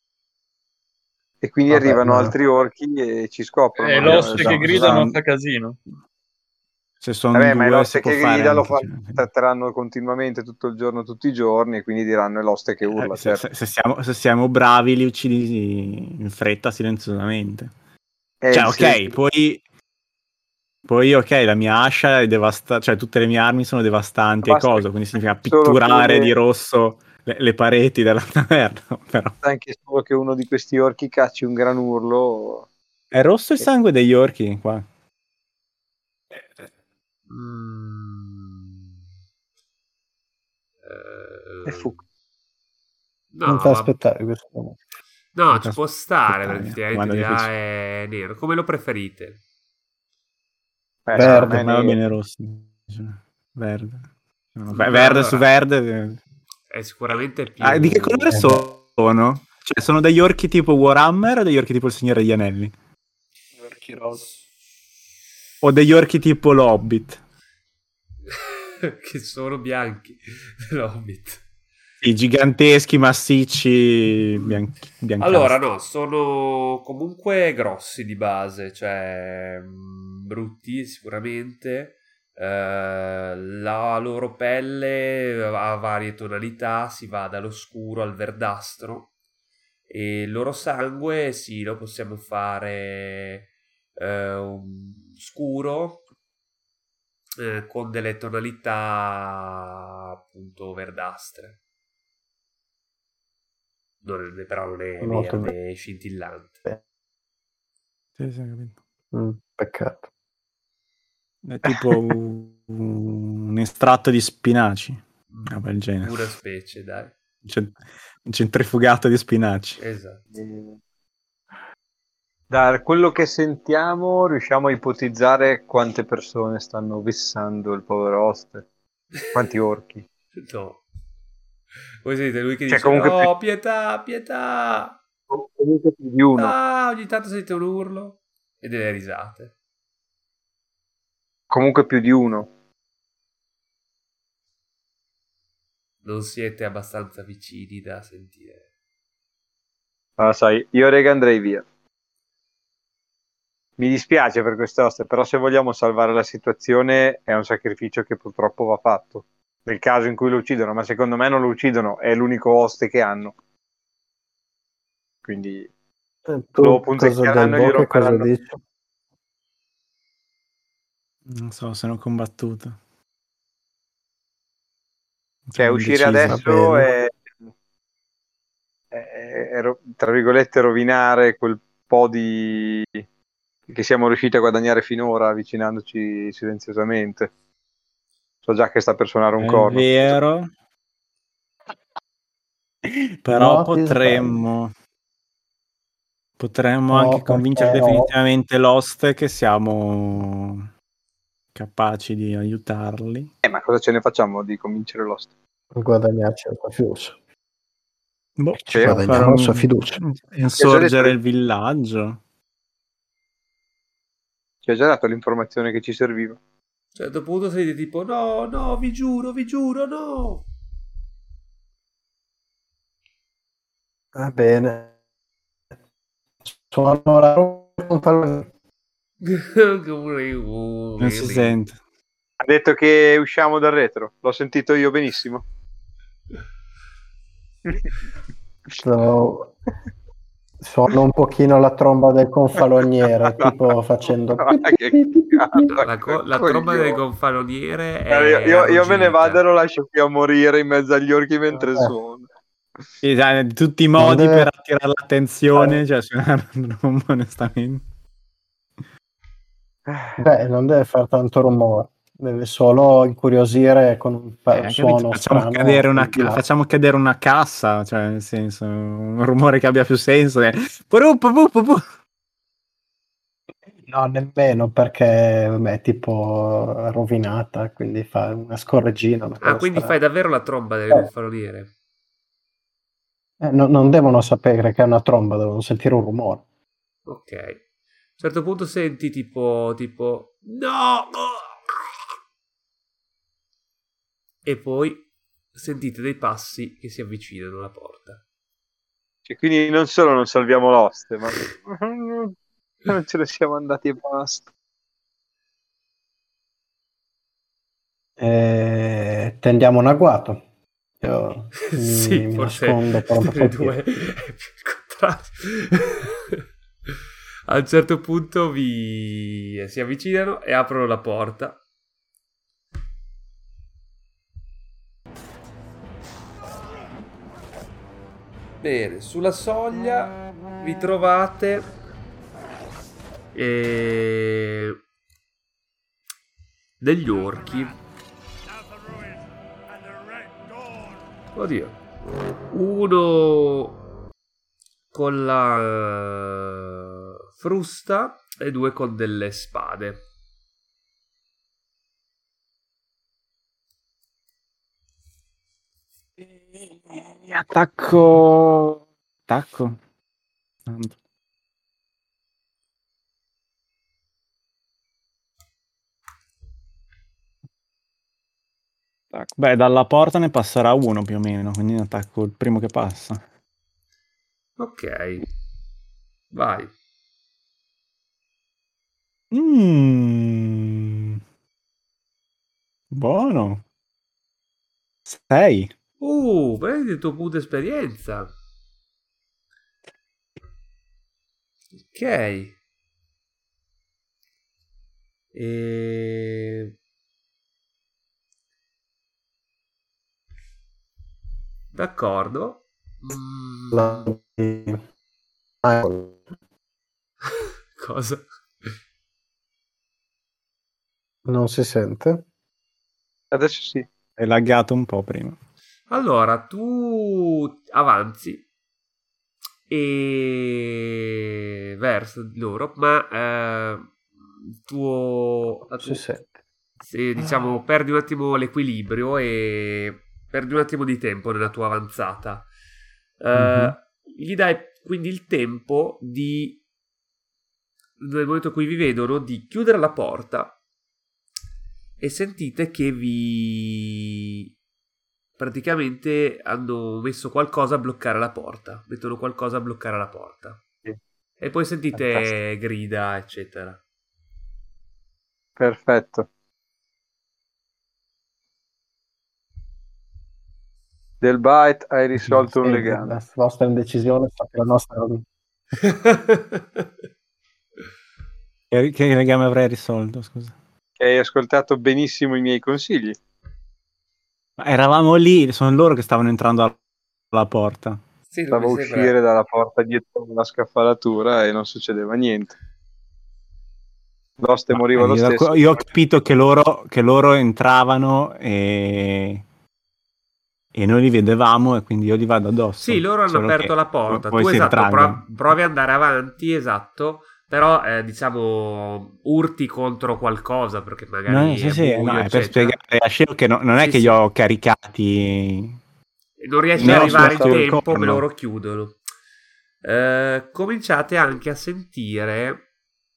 E quindi Vabbè, arrivano ma- altri orchi e ci scoprono. Eh, Eh, l'oste esatto, che grida non esatto. fa casino. Se sono Vabbè, ma è due, l'oste si può che fare grida lo anche. fa- cioè. tratteranno continuamente tutto il giorno, tutti i giorni, e quindi diranno è l'oste che urla. Eh, se, certo. se- se siamo, se siamo bravi, li uccidi in fretta, silenziosamente. È Cioè, il ok, senso. poi... Poi, ok, la mia ascia è devastante, cioè tutte le mie armi sono devastanti e Basta cosa, quindi significa solo che pitturare le- di rosso le, le pareti della taverna, però. anche solo che uno di questi orchi cacci un gran urlo. È rosso il sangue degli orchi qua. Mm. E Eh, fu. Non no, ti ma... aspettare questo. no, Non ci ti può stare perché aspettavi, effettivamente quando di là difficile. è nero. Come lo preferite? Beh, secondo Verde. me A è me va nero. bene rosso. Verde. No, Beh, verde su allora, verde. è sicuramente Ah, di che colore più... Eh beh, sono? Cioè, sono degli orchi tipo Warhammer o degli orchi tipo il Signore degli Anelli? orchi rosa. O degli orchi tipo l'Hobbit? che sono bianchi. L'Hobbit. I giganteschi, massicci, bianchi, Allora, biancastri. no, sono comunque grossi di base, cioè mh, brutti sicuramente. Eh, la loro pelle ha varie tonalità, si va dall'oscuro al verdastro e il loro sangue, sì, lo possiamo fare eh, un scuro eh, con delle tonalità appunto verdastre. Non è- però non è Molto verde scintillante. bene. Sì, sì, ho capito. Mm, peccato. È tipo un, un estratto di spinaci. Mm, Una roba del genere. Una specie, dai. Un cent- un centrifugato di spinaci. Esatto. Eh, Da quello che sentiamo, riusciamo a ipotizzare quante persone stanno vessando il povero oste. Quanti orchi? No. Voi sentite lui che Cioè, dice comunque più, no, pietà, pietà. comunque più di uno. Ah, ogni tanto sente un urlo e delle risate. Comunque più di uno. Non siete abbastanza vicini da sentire. Ah, sai, io rega andrei via. Mi dispiace per quest'oste, però se vogliamo salvare la situazione è un sacrificio che purtroppo va fatto. Nel caso in cui lo uccidono, ma secondo me non lo uccidono, è l'unico oste che hanno. Quindi E lo tu cosa del punzecchieranno e gli Bo che cosa romperanno. dici? Non so se ne ho combattuto. Cioè, Sono uscire indeciso. Va adesso bene. è, è- è ro- tra virgolette, rovinare quel po' di che siamo riusciti a guadagnare finora avvicinandoci silenziosamente. So già che sta per suonare un È corno. vero. Però No, ti sbagli. potremmo potremmo anche No, convincere perché no. definitivamente l'host che siamo capaci di aiutarli. Eh, ma cosa ce ne facciamo di convincere l'host? Guadagnarci la sua fiducia. Boh, Ci Sì, fare guadagniamo la sua un... fiducia. Ti ho già detto, insorgere il villaggio. ti ho già dato l'informazione che ci serviva. A un certo punto sentite tipo no, no, vi giuro, vi giuro, no. Va bene. Suono la rompa. Non si sente. Ha detto che usciamo dal retro. L'ho sentito io benissimo. So- Suono un pochino la tromba del confaloniere, tipo facendo... Ma che cagata, La, co- la coglione. tromba del gonfaloniere Guarda, Io, è io- io me ne arrugginita. vado e lo lascio qui a morire in mezzo agli orchi mentre Eh. suono. Sì, dai, di tutti i Non modi deve- per attirare l'attenzione, cioè suonare un rombo, onestamente. Beh, non deve fare tanto rumore, deve solo incuriosire con un pa- Eh, capito? suono Facciamo strano. cadere, una, il di là. facciamo cadere una cassa, cioè nel senso, un rumore che abbia più senso. È... Puru, pu, pu, pu, pu. No, nemmeno perché vabbè, è tipo rovinata, quindi fa una scorreggina. Una Ah, cosa quindi strana. fai davvero la tromba del Eh. gonfaloniere? Eh, no- non devono sapere che è una tromba, devono sentire un rumore. Ok. A un certo punto senti tipo, tipo, no! E poi sentite dei passi che si avvicinano alla porta. Cioè, quindi non solo non salviamo l'oste, ma non ce ne siamo andati e basta. Eh, tendiamo un agguato. Io mi, sì, mi forse nascondo pronto a delle colpire. due è più il contrario. A un certo punto vi si avvicinano e aprono la porta. Bene, sulla soglia vi trovate eh, degli orchi. Oddio. Uno con la frusta e due con delle spade. Attacco. Attacco. Tanto. Attacco. Beh, dalla porta ne passerà uno più o meno, quindi ne attacco il primo che passa. Ok. Vai. Mmm. Buono. Sei. Uh, prendi il tuo punto esperienza. Ok. E... D'accordo. Mm. La- Ah, Cosa? non si sente? Adesso sì. È laggato un po' prima. Allora, tu avanzi e verso di loro, ma eh, il tuo, la Si tu- sente. se, diciamo, perdi un attimo l'equilibrio e perdi un attimo di tempo nella tua avanzata. Eh, Mhm. Gli dai quindi il tempo di, nel momento in cui vi vedono, di chiudere la porta e sentite che vi praticamente hanno messo qualcosa a bloccare la porta, mettono qualcosa a bloccare la porta Sì. e poi sentite Fantastico. grida eccetera. Perfetto. Del bite hai risolto un Sì, legame. la vostra indecisione fa che la nostra... Che, che legame avrei risolto, scusa? Che hai ascoltato benissimo i miei consigli. Ma eravamo lì, sono loro che stavano entrando alla- alla porta. Sì, non Stavo mi a sembra. uscire dalla porta dietro la scaffalatura e non succedeva niente. L'oste Ma moriva lo io, da- stesso. io ho capito che loro, che loro entravano e... e noi li vedevamo e quindi io li vado addosso. Sì, loro hanno Solo aperto che la porta. poi Tu si esatto, ritraggono. prov- provi ad andare avanti, esatto, però eh, diciamo urti contro qualcosa perché No, magari sì, è sì, buio, no, è per eccetera. spiegare a Shiro che no- non è Sì, che sì. li ho caricati. Non riesci Ne ad ho arrivare in sotto il tempo, me corno. loro chiudono. Eh, cominciate anche a sentire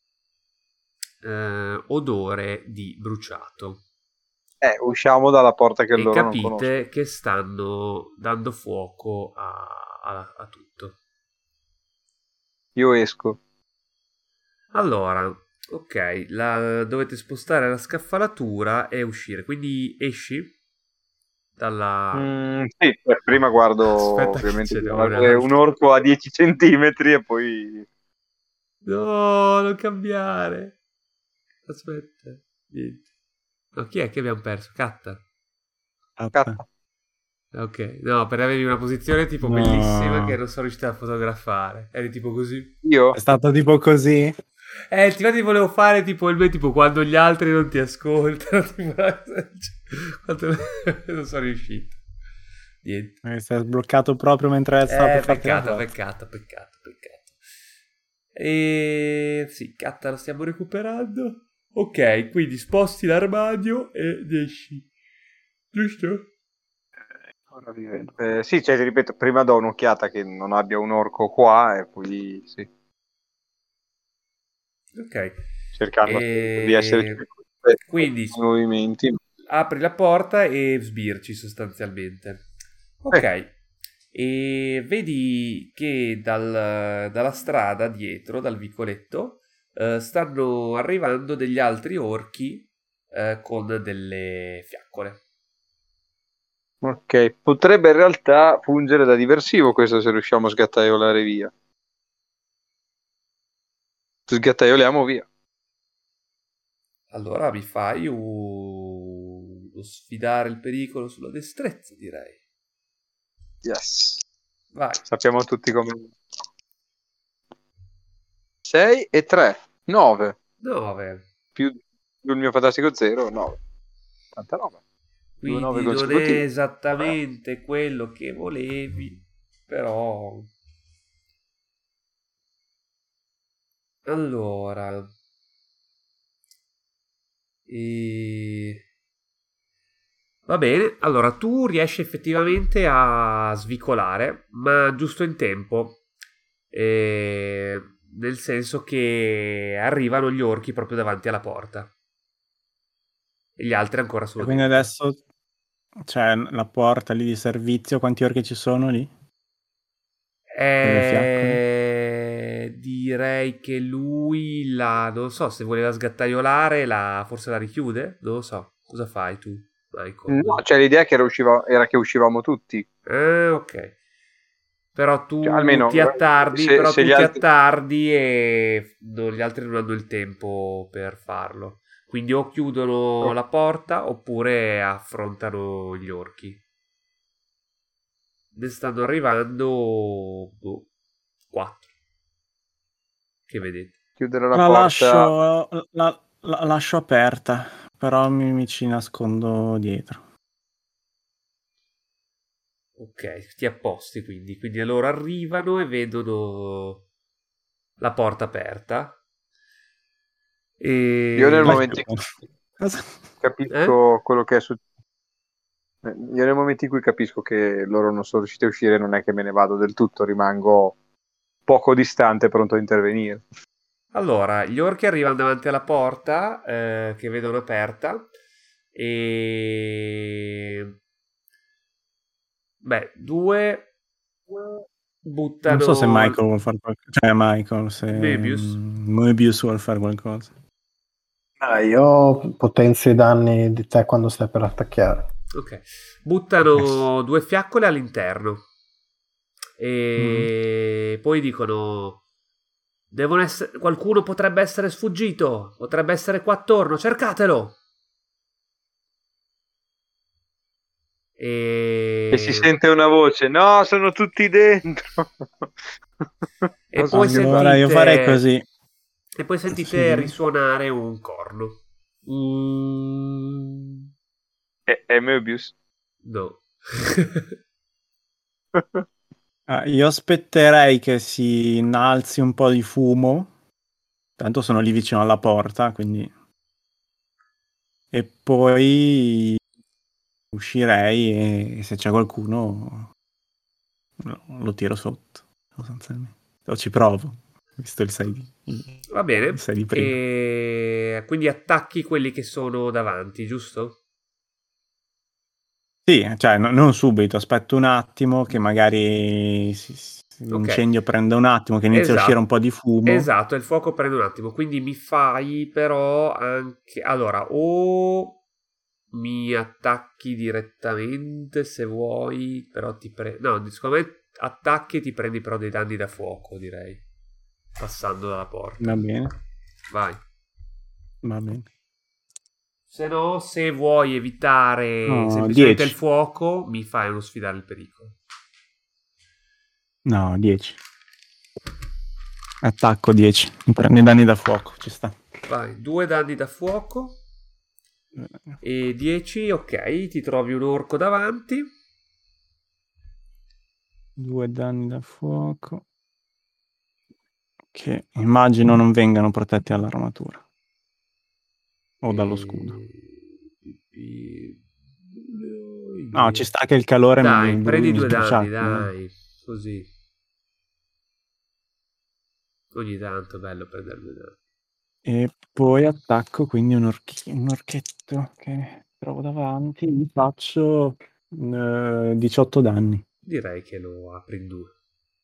eh, odore di bruciato Eh, usciamo dalla porta che e loro non conoscono. capite che stanno dando fuoco a, a- a tutto. Io esco. Allora, ok, la- dovete spostare la scaffalatura e uscire. Quindi esci dalla... Mm, sì, beh, prima guardo Aspetta che ovviamente ce di n'è non un avere un altro. orco a dieci centimetri e poi... No, non cambiare. Aspetta. Niente. No, chi è che abbiamo perso? Catta. Catta. Ok, no, per avevi una posizione tipo No. bellissima che non sono riuscito a fotografare. Eri tipo così. Io? È stato tipo così? Eh, ti ti volevo fare tipo il me, tipo quando gli altri non ti ascoltano. Tipo, quando- non sono riuscito. Niente. Eh, Si è sbloccato proprio mentre stavo Eh, per farti la peccato, foto. peccato, peccato, peccato. E sì, Catta lo stiamo recuperando. Ok, quindi sposti l'armadio ed esci. Giusto? Ora vi vedo. Eh, sì, cioè, ti ripeto, prima do un'occhiata che non abbia un orco qua e poi sì, Ok. cercando E- di essere Quindi i movimenti. apri la porta e sbirci sostanzialmente. Ok. E vedi che dal- dalla strada dietro, dal vicoletto, eh, stanno arrivando degli altri orchi eh, con delle fiaccole. Ok, potrebbe in realtà fungere da diversivo questo se riusciamo a sgattaiolare via. Sgattaioliamo via. Allora mi fai un... uno sfidare il pericolo sulla destrezza, direi. Yes. Vai. Sappiamo tutti come. sei e tre. nove. nove. Più il mio fantastico zero. nove. ottantanove. Due nove Quindi non è consecutivi. esattamente quello che volevi, però... Allora... E... Va bene, allora tu riesci effettivamente a svicolare, ma giusto in tempo, e... nel senso che arrivano gli orchi proprio davanti alla porta e gli altri ancora sono Quindi dentro. adesso c'è la porta lì di servizio. Quanti orchi ci sono lì? le Eh, direi che lui la, non so, se voleva sgattaiolare, la, forse la richiude, non lo so. Cosa fai tu, Michael? No, cioè l'idea che era, usciva, era che uscivamo tutti. Eh, ok. Però tu Cioè, almeno, ti attardi, se- però se tu gli ti altri- attardi e non- gli altri non hanno il tempo per farlo. Quindi o chiudono Oh. la porta oppure affrontano gli orchi. Ne stanno arrivando boh, quattro. Che vedete? Chiudere la, La porta. lascio, la, la lascio aperta, però mi, mi ci nascondo dietro. Ok, ti apposti quindi. Quindi loro arrivano e vedono la porta aperta. E... Io nel Dai, momento in cosa- cui cosa- capisco quello che è successo. Io nel momento in cui capisco che loro non sono riusciti a uscire, non è che me ne vado del tutto, rimango poco distante, pronto a intervenire. Allora, gli orchi arrivano davanti alla porta eh, che vedono aperta e... Beh, due buttano... Non so se Michael vuole fare qualcosa. Cioè, Michael, se Möbius. mm, Möbius vuole fare qualcosa. Ah, io potenzio i danni di te quando stai per attaccare. Ok, buttano due fiaccole all'interno e poi dicono: devono essere, qualcuno potrebbe essere sfuggito, potrebbe essere qua attorno, cercatelo. E, E si sente una voce: no, sono tutti dentro. e Non so poi se- Allora, io sentite- farei così. e poi sentite Sì. risuonare un corno. Mm, È, è Möbius. no. Ah, io aspetterei che si innalzi un po' di fumo. Tanto sono lì vicino alla porta, quindi... E poi uscirei e se c'è qualcuno lo, lo tiro sotto, sostanzialmente. O ci provo, visto il sei di, Va bene. il sei di prima. E quindi attacchi quelli che sono davanti, giusto? Sì, cioè no- non subito, aspetto un attimo che magari si- si- l'incendio prenda un attimo, che inizia Esatto. a uscire un po' di fumo. Esatto, il fuoco prende un attimo. Quindi mi fai però anche... Allora, o mi attacchi direttamente se vuoi, però ti pre... No, secondo me attacchi e ti prendi però dei danni da fuoco, direi. Passando dalla porta. Va bene, Vai. va bene. Se no, se vuoi evitare No, semplicemente dieci. il fuoco, mi fai uno sfidare il pericolo. No, dieci. Attacco dieci. Mi prendo i danni da fuoco, ci sta. Vai, due danni da fuoco e dieci, ok, ti trovi un orco davanti. Due danni da fuoco. Che immagino non vengano protetti dall'armatura. O dallo scudo. No, ci sta che il calore Dai, mi, prendi mi due danni, sbruciacchi, dai, così. Ogni tanto è bello prendere due danni. E poi attacco quindi un, orchi- un orchetto che trovo davanti. Gli faccio eh, diciotto danni. Direi che lo apri in due.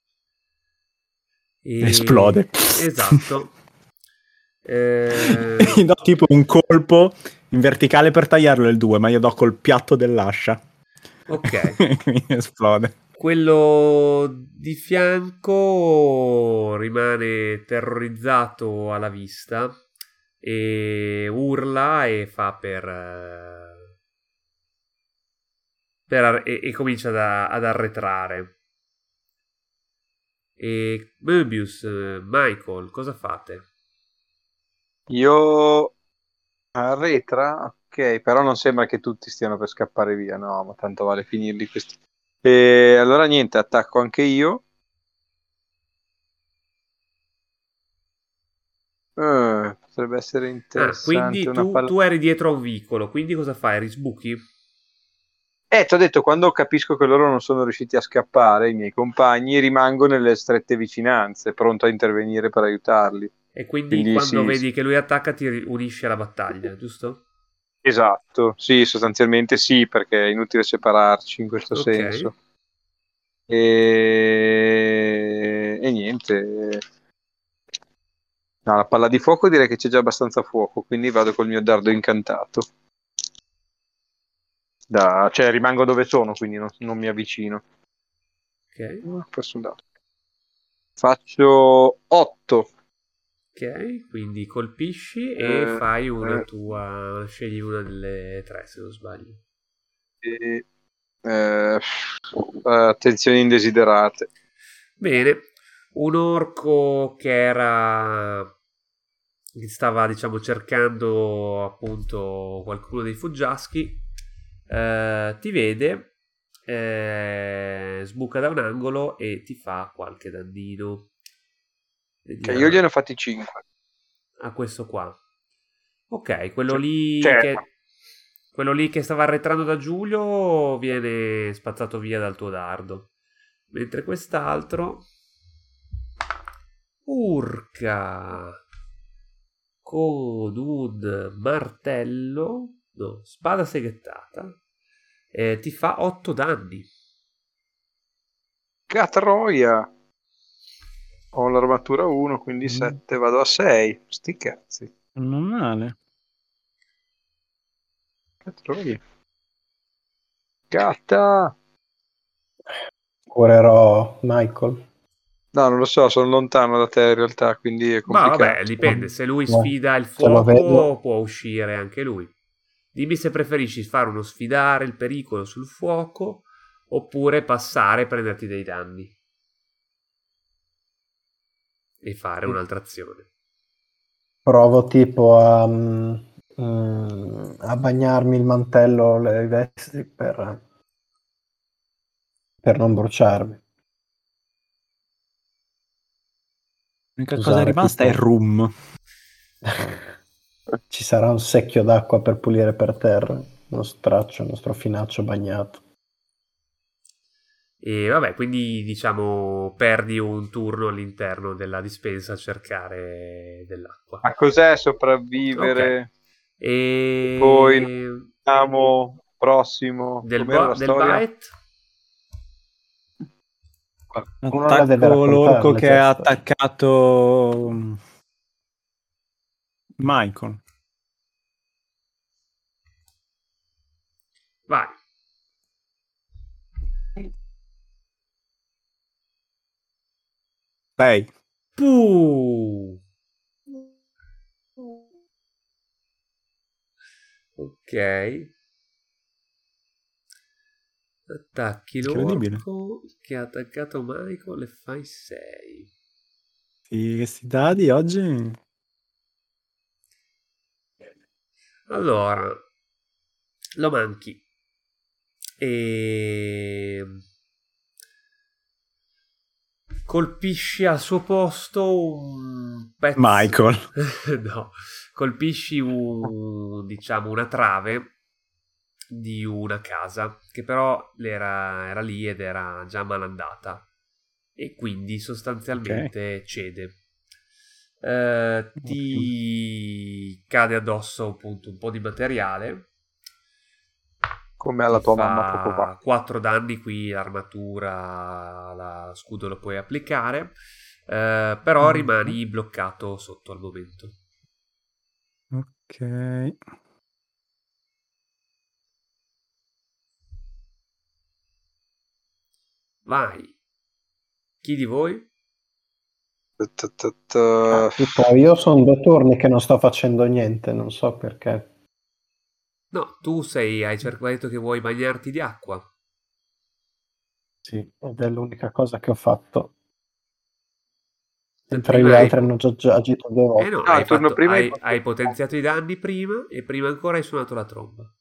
E... Esplode. Esatto. Eh, Gli do tipo un colpo in verticale per tagliarlo il due, ma io do col piatto dell'ascia. ok. Quindi esplode. quello di fianco rimane terrorizzato alla vista e urla e fa per, eh, per ar- e, e comincia ad, ad arretrare. E Möbius, eh, Michael, cosa fate? Io arretra, ok, però non sembra che tutti stiano per scappare via, no, ma tanto vale finirli questi. E allora niente, attacco anche io. Eh, potrebbe essere Ah, interessante quindi una tu, palla. tu eri dietro a un vicolo, quindi cosa fai? Risbuchi? Eh, ti ho detto, quando capisco che loro non sono riusciti a scappare, i miei compagni, rimango nelle strette vicinanze, pronto a intervenire per aiutarli. E quindi Quindi quando sì, sì, vedi che lui attacca ti ri- unisci alla battaglia, giusto? esatto, sì, sostanzialmente sì, perché è inutile separarci in questo Ok. senso. E, e niente. No, la palla di fuoco direi che c'è già abbastanza fuoco, quindi vado col mio dardo incantato. Da- Cioè rimango dove sono, quindi non, non mi avvicino. Ok. Oh, ho perso un dado. Faccio otto. Ok, quindi colpisci e Eh, fai una eh, tua... scegli una delle tre se non sbaglio. e- eh, attenzioni indesiderate. Bene, un orco che era... che stava diciamo cercando appunto qualcuno dei fuggiaschi, eh, ti vede, eh, sbuca da un angolo e ti fa qualche dannino. Che io Vediamo. gliene ho fatti cinque. A questo qua. Ok, quello Cioè, lì cioè, che quello lì che stava arretrando da Giulio viene spazzato via dal tuo dardo. Mentre quest'altro urca con un martello, no, spada seghettata, eh, ti fa otto danni. Catroia. Ho l'armatura uno, quindi Mm, sette, vado a sei. Sti cazzi. non male. Catroia. Gatta. Curerò Michael. No, non lo so, sono lontano da te in realtà, quindi è Ma vabbè, complicato. dipende. Se lui No, sfida il se lo fuoco, vedo, può uscire anche lui. Dimmi se preferisci fare uno sfidare il pericolo sul fuoco oppure passare e prenderti dei danni e fare un'altra azione. provo tipo a, mm, mm, a bagnarmi il mantello, le vesti per, per non bruciarmi. L'unica cosa Usare rimasta è il tipo... rum. Ci sarà un secchio d'acqua per pulire per terra, uno straccio, uno strofinaccio bagnato. E vabbè, quindi diciamo perdi un turno all'interno della dispensa a cercare dell'acqua. Ma cos'è Ok. sopravvivere? E poi E andiamo prossimo. del, Com'era bo- la del storia? bite? Uno la deve Attacco l'orco raccontarle che ha questa. attaccato mm, Michael. Vai. sei. Puh. Ok. Attacchi Incredibile. l'orco che ha attaccato Michael e fai sei. Sì, questi dadi oggi... Allora, lo manchi. E colpisci al suo posto un pezzo. Michael. No, colpisci un, diciamo, una trave di una casa che però era, era lì ed era già malandata e quindi sostanzialmente cede. Eh, ti cade addosso appunto un po' di materiale. Come Ti alla tua mamma poco fa. fa quattro danni qui, l'armatura, la scudo lo puoi applicare, eh, però rimani bloccato sotto al momento. Ok. Vai. Chi di voi? Ta- ta- ta- Ah, tipo, io sono due turni che non sto facendo niente, non so perché. No, tu sei, hai cercato detto che vuoi bagnarti di acqua. Sì, ed è l'unica cosa che ho fatto. Se Mentre prima gli hai- altri hanno già, già agito due Eh volte. no, Ah, hai, il turno fatto- prima hai hai- fatto- hai potenziato i danni prima e prima ancora hai suonato la tromba.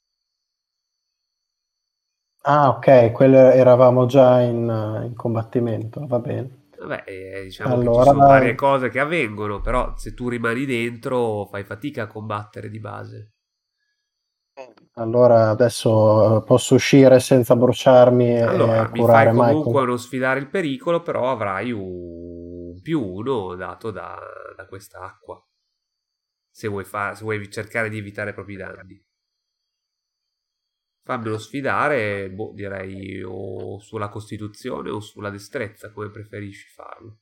Ah, ok, quello eravamo già in, in combattimento, va bene. Vabbè, eh, diciamo che Allora, ci sono varie cose che avvengono, però se tu rimani dentro fai fatica a combattere di base. allora adesso eh, posso uscire senza bruciarmi e, Allora, e mi curare fai comunque Michael. non sfidare il pericolo, però avrai un più uno dato da, da questa acqua. Se vuoi, fa- se vuoi cercare di evitare i propri danni. Fammelo sfidare, boh, direi o sulla costituzione o sulla destrezza, come preferisci farlo.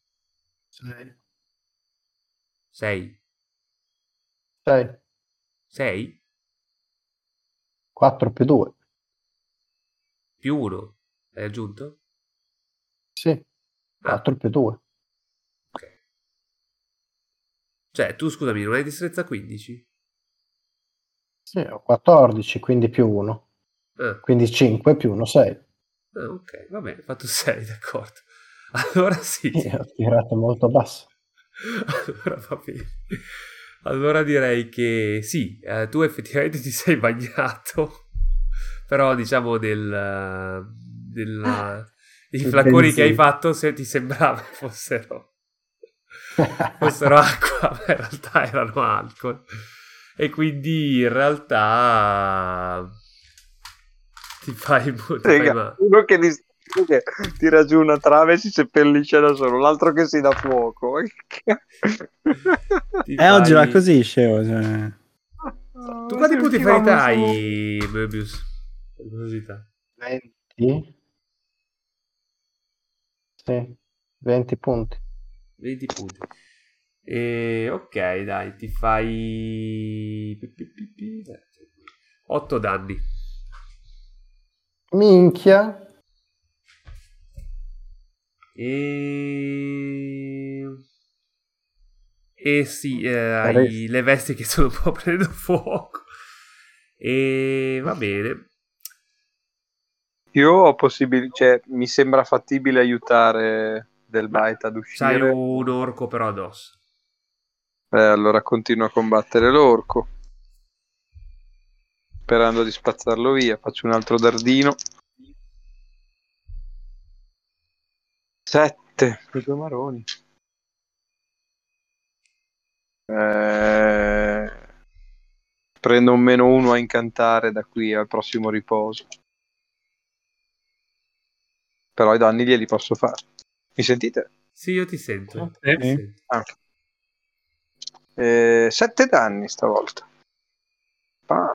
sei. sei, sei? quattro più due. Più uno. Hai aggiunto? Sì, Ah, quattro più due. ok. Cioè, tu scusami, non hai destrezza quindici? Sì, ho quattordici, quindi più uno. Ah, Quindi cinque più uno, sei. ah, ok, va bene, ho fatto sei, d'accordo. Allora sì. Sì, ho tirato molto basso. Allora va bene. Allora direi che sì, eh, tu effettivamente ti sei bagnato, però diciamo del, del, i Il flaconi che hai benzina. fatto se ti sembrava fossero, fossero acqua, ma in realtà erano alcol. E quindi in realtà ti fai, ti fai Raga, male. uno che, dis- che tira giù una trave e si seppellisce da solo, l'altro che si dà fuoco. Ti Eh, oggi va fai- così, scemo. Cioè. Tu quanti punti ferita hai, Möbius? Per curiosità. venti? Sì, venti punti. venti punti. E, ok, dai, ti fai otto danni. Minchia. E... E sì, eh, hai Resti. le vesti che sono un po' prendendo fuoco. E va bene. Io ho possibilità, cioè, mi sembra fattibile aiutare Del Bite ad C'hai uscire. un orco però addosso. Eh, allora continuo a combattere l'orco, sperando di spazzarlo via. Faccio un altro dardino. Sette, per due maroni. Eh, prendo un meno uno a incantare da qui al prossimo riposo. Però i danni glieli posso fare. Mi sentite? Sì, io ti sento. Sì. Ti sento. Ah. Eh, sette danni stavolta. Ah,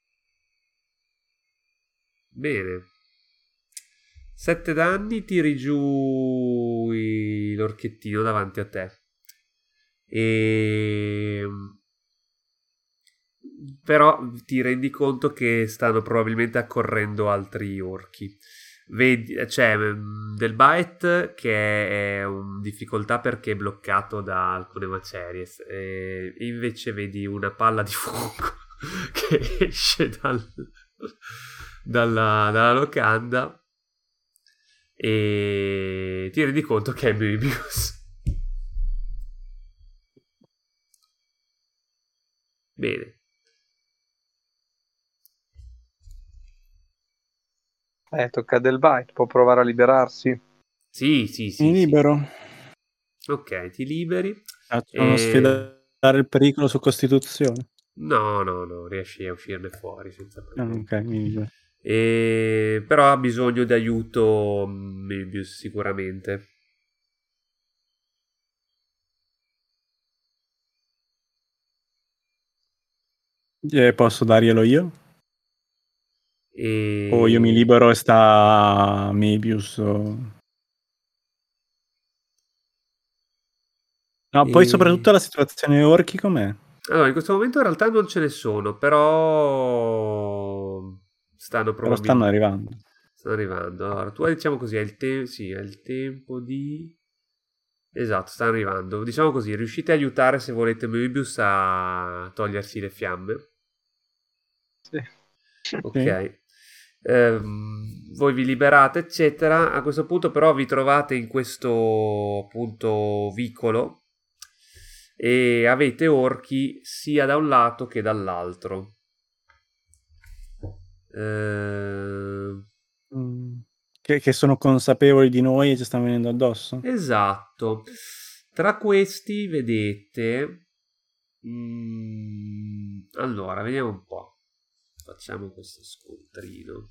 Bene. Sette danni, tiri giù i- l'orchettino davanti a te. E... Però ti rendi conto che stanno probabilmente accorrendo altri orchi. Vedi, c'è mm, del bite che è in difficoltà perché è bloccato da alcune macerie. E invece vedi una palla di fuoco che esce dal, dalla, dalla locanda. E ti rendi conto che è Möbius. Bene. eh, tocca a Del Bite, può provare a liberarsi. Sì, sì, sì. Mi sì. libero. Ok, ti liberi. Faccio uno E- sfidare il pericolo su Costituzione. No, no, no, riesci a uscirne fuori senza Ah, problemi. ok, mi libero. E... Però ha bisogno di aiuto mm, Möbius sicuramente. E posso darglielo io? E... O io mi libero e sta Möbius? O... No, poi E- soprattutto la situazione orchi com'è? Allora, in questo momento in realtà non ce ne sono, però stanno Però stanno probabilmente arrivando. stanno arrivando. Allora, tu hai, diciamo così, hai il, te- sì, hai il tempo di... Esatto, stanno arrivando. Diciamo così, riuscite a aiutare se volete Moebius a togliersi le fiamme. Sì. Ok. Ehm, voi vi liberate, eccetera. A questo punto, però, vi trovate in questo appunto vicolo e avete orchi sia da un lato che dall'altro. Ehm, Mm. Che, che sono consapevoli di noi e ci stanno venendo addosso. esatto. Tra questi vedete. mm, allora, vediamo un po'. Facciamo questo scontrino.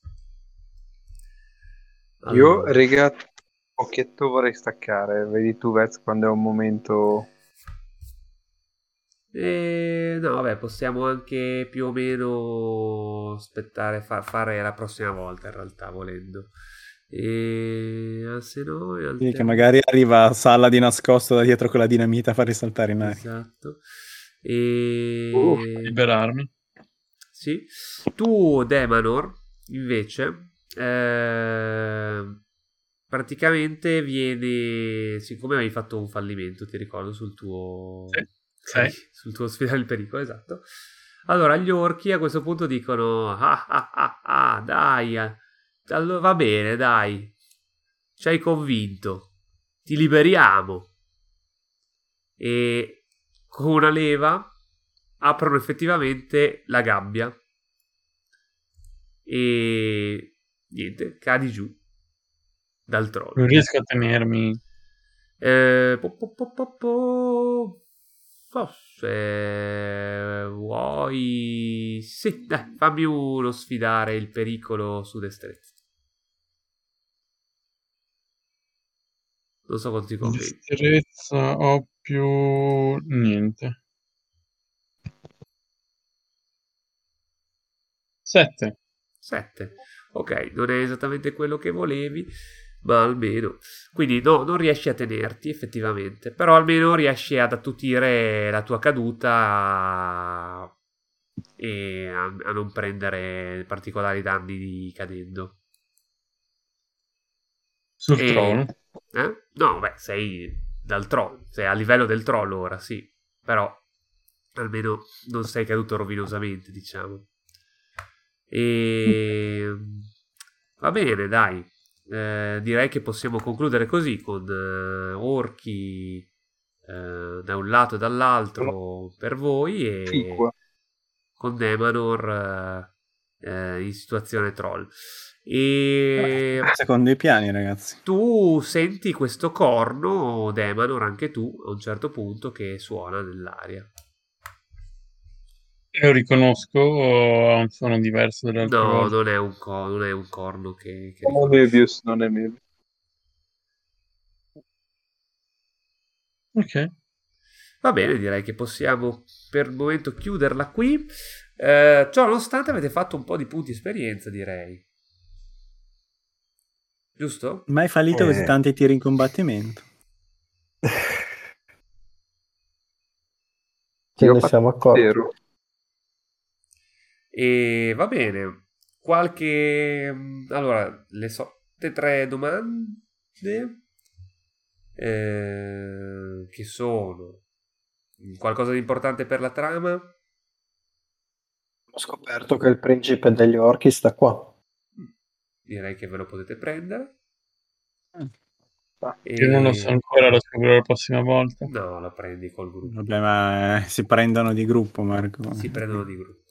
Io, Allora. riga, occhietto vorrei staccare. Vedi tu, Vez, quando è un momento... Eh, no, vabbè, possiamo anche più o meno aspettare, fa- fare la prossima volta, in realtà, volendo. E ah, se no, in Quindi che alterna- magari arriva Salla di nascosto da dietro con la dinamita a far risaltare in aria. Esatto. E... Uh, liberarmi. Sì. Tu, Demanor, invece, eh, praticamente viene, siccome avevi fatto un fallimento, ti ricordo, sul tuo... Sì. Sì, Sì. sul tuo sfidare il pericolo, esatto. Allora, gli orchi a questo punto dicono, ah, ah, ah, ah, dai, eh, allora, va bene, dai, ci hai convinto, ti liberiamo. E con una leva aprono effettivamente la gabbia e niente, cadi giù dal trono. Non riesco a tenermi. Eh, po, po, po, po, po. Forse vuoi... Sì, dai, fammi uno sfidare il pericolo su destrezza. Non so quanto ti conviene. Destrezza ho più niente. Sette. sette. Ok, non è esattamente quello che volevi, ma almeno. Quindi no, non riesci a tenerti effettivamente, però almeno riesci ad attutire la tua caduta e a, a non prendere particolari danni di cadendo. Sul E... trono. Eh? No, beh, sei dal trono, sei a livello del trollo ora, sì, però almeno non sei caduto rovinosamente, diciamo. E va bene, dai. Eh, direi che possiamo concludere così con eh, orchi eh, da un lato e dall'altro per voi e Ficua. con Demanor eh, eh, in situazione troll. E Secondo i piani, ragazzi. tu senti questo corno, Demanor, anche tu, a un certo punto che suona nell'aria. Lo riconosco o ha un suono diverso dalle altre No, volte? non è un, co- non è un corno che, che Non è riconosci. Mebius, non è Mebius. Ok. Va bene, direi che possiamo per il momento chiuderla qui. Eh, ciò nonostante avete fatto un po' di punti esperienza, direi. Giusto? Mai fallito Eh. così tanti tiri in combattimento. Ce Io ho ne fatto siamo accorti. zero. E va bene. Qualche... Allora, le solite tre domande eh, che sono qualcosa di importante per la trama? Ho scoperto che il principe degli orchi sta qua. Direi che ve lo potete prendere. Io non lo so E... ancora, lo scoprirò la prossima volta. No, la prendi col gruppo. Vabbè, ma eh, si prendono di gruppo, Marco. Si prendono di gruppo.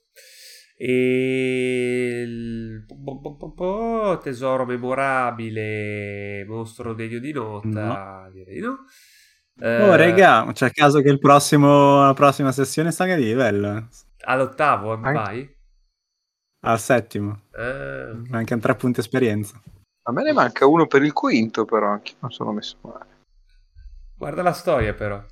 E il po- po- po- po- tesoro memorabile, mostro degno di nota, direi di no. Oh, Eh, regà, c'è caso che il prossimo, la prossima sessione salga di livello? all'ottavo Anche- vai? Al settimo. Ah, ok. Anche tre punti esperienza. A me ne manca uno per il quinto, però anche non sono messo male. Guarda la storia però.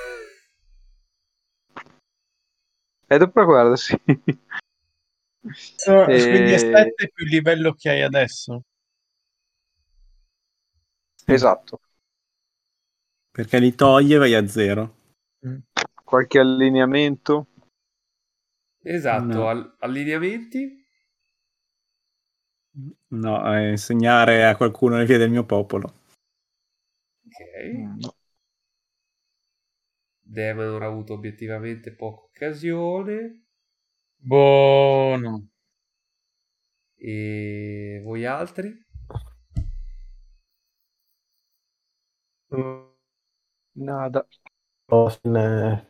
E dopo guarda, sì. So- E- Quindi è sette più il livello che hai adesso. Esatto. Perché li toglie e vai a zero. Qualche allineamento? Esatto, No. al- allineamenti? No, eh, insegnare a qualcuno le vie del mio popolo. Ok. No. Demon ha avuto obiettivamente poca occasione. Buono. E voi altri? Mm, Nada. possibile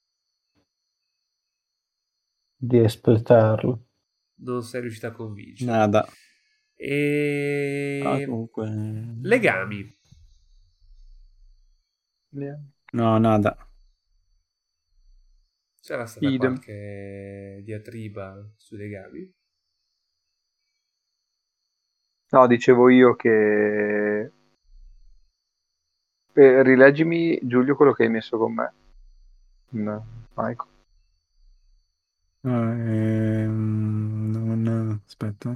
di espletarlo. Non sei riuscito a convincere. Nada. E... Ah, comunque... Legami. No, nada. C'era stata Idem. qualche diatriba sui legami? No, dicevo io che... Eh, rileggimi, Giulio, quello che hai messo con me. No, Michael. Ah, ehm, non... Aspetta.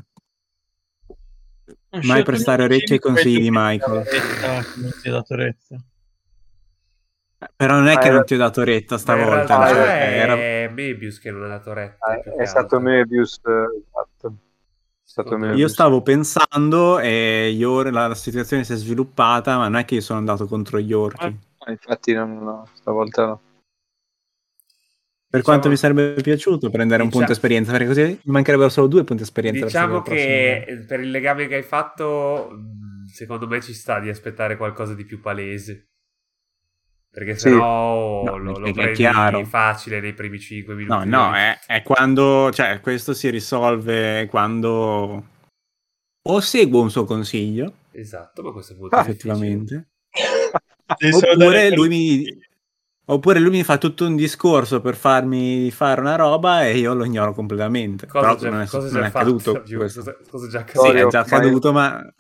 Ho Mai scelto prestare gli orecchie ai uccellini, consigli di quello che Michael. ti dava retta, che non ti ha dato retta. Però non è Ah, che era- non ti ho dato retta Ma in stavolta. Ah, realtà cioè, era- è Mebius che non ha dato retta, più È che stato altro. Mebius, eh, esatto. È stato Secondo me. Io Mebius. stavo pensando e gli or- la, la situazione si è sviluppata, ma non è che io sono andato contro gli orchi. Ah, infatti no, no, no, stavolta no. Per Diciamo- quanto mi sarebbe piaciuto prendere un Dicia- punto esperienza, perché così mi mancherebbero solo due punti esperienza. Diciamo verso la che per il legame che hai fatto, mh, secondo me ci sta di aspettare qualcosa di più palese. Perché Sì. sennò No, lo, è- lo è prendi chiaro. facile nei primi cinque No, minuti. no, del- è, è quando, cioè, questo si risolve quando o seguo un suo consiglio, Esatto, ma questo è molto Ah, difficile. effettivamente, Devi solo dare oppure quel- lui mi oppure lui mi fa tutto un discorso per farmi fare una roba e io lo ignoro completamente. Cosa Però già, non è, cosa non già è fatto, accaduto Giù? questo. Cosa, cosa già Sì, accaduto? Storia. è già ma io- accaduto, ma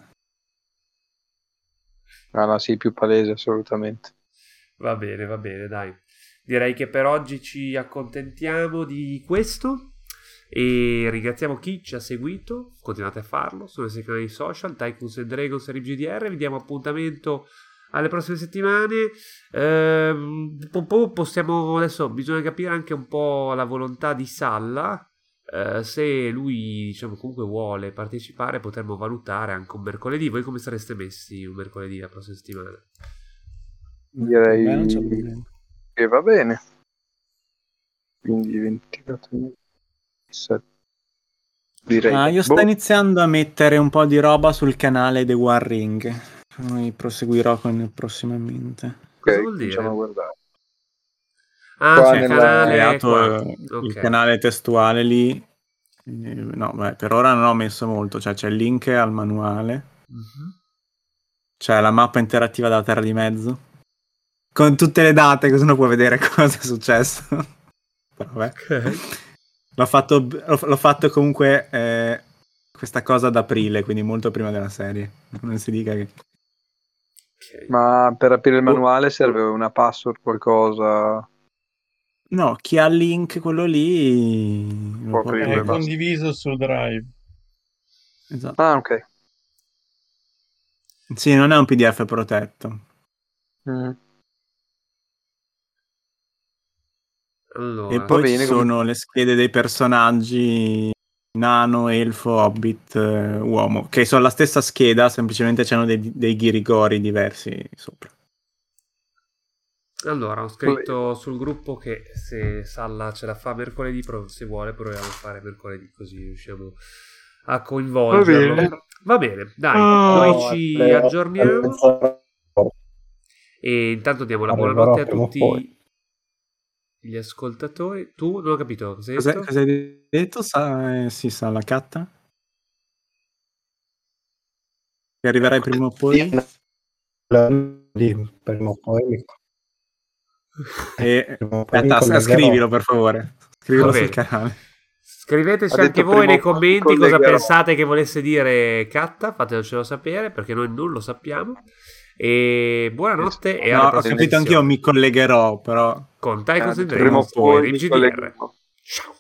Ah, no, sì, più palese, assolutamente. Va bene, va bene, dai. Direi che per oggi ci accontentiamo di questo e ringraziamo chi ci ha seguito. Continuate a farlo sui nostri canali social, Tycoons and Dragons e R G D R. Vi diamo appuntamento alle prossime settimane. Ehm, po- po- possiamo adesso bisogna capire anche un po' la volontà di Salla. Eh, se lui, diciamo, comunque vuole partecipare, potremmo valutare anche un mercoledì. Voi come sareste messi un mercoledì la prossima settimana? Direi Beh, non c'è problema. che va bene. Quindi ventiquattro ventisette. Direi. Ah, io sto Boh, iniziando a mettere un po' di roba sul canale The One Ring. Poi proseguirò con prossimamente. Cosa ok, vuol dire? cominciamo a guardare. Ah, Qua c'è il nella- Ho canale creato qua. eh, Ok. il canale testuale lì. Eh, No, beh, per ora non ho messo molto. Cioè, c'è il link al manuale. Mhm. C'è la mappa interattiva della Terra di Mezzo. Con tutte le date, così uno può vedere cosa è successo. Però, vabbè. Ok. L'ho fatto, l'ho, l'ho fatto comunque eh, questa cosa ad aprile, quindi molto prima della serie. Non si dica che... Ok. Ma per aprire il manuale serve una password, qualcosa. No, chi ha il link, quello lì... lo Può può aprire, È aprire. basta. condiviso su Drive. Esatto. Ah, ok. Sì, non è un P D F protetto. Mm. Allora, E poi bene, ci sono le schede dei personaggi nano, elfo, hobbit, eh, uomo, che sono la stessa scheda, semplicemente c'hanno dei, dei ghirigori diversi sopra. allora, ho scritto sul gruppo che se Salla ce la fa mercoledì, prov- se vuole proviamo a fare mercoledì così riusciamo a coinvolgerlo. Va bene. Va bene, dai, Ah, noi No, ci alle- alle aggiorniamo mezz'ora e intanto diamo la arriverò buonanotte a prima o tutti poi. gli ascoltatori. Tu non ho capito cosa hai Cosa, detto? cosa hai detto? Sa, eh, sì, sa la catta? Che arriverai prima o poi? Di prima o poi mi- E, prima o poi mi aspetta, collegherò. scrivilo per favore. Scrivilo Va sul bene. canale. Scriveteci Ha anche detto voi prima nei o poi commenti mi cosa collegherò. pensate che volesse dire Catta, fatecelo sapere perché noi non lo sappiamo. E buonanotte e No, alla ho prossima capito anch'io, edizione mi collegherò, però... con Tycoons Eh, and prima o Dragons poi o mi R G D R. collegherò. Ciao.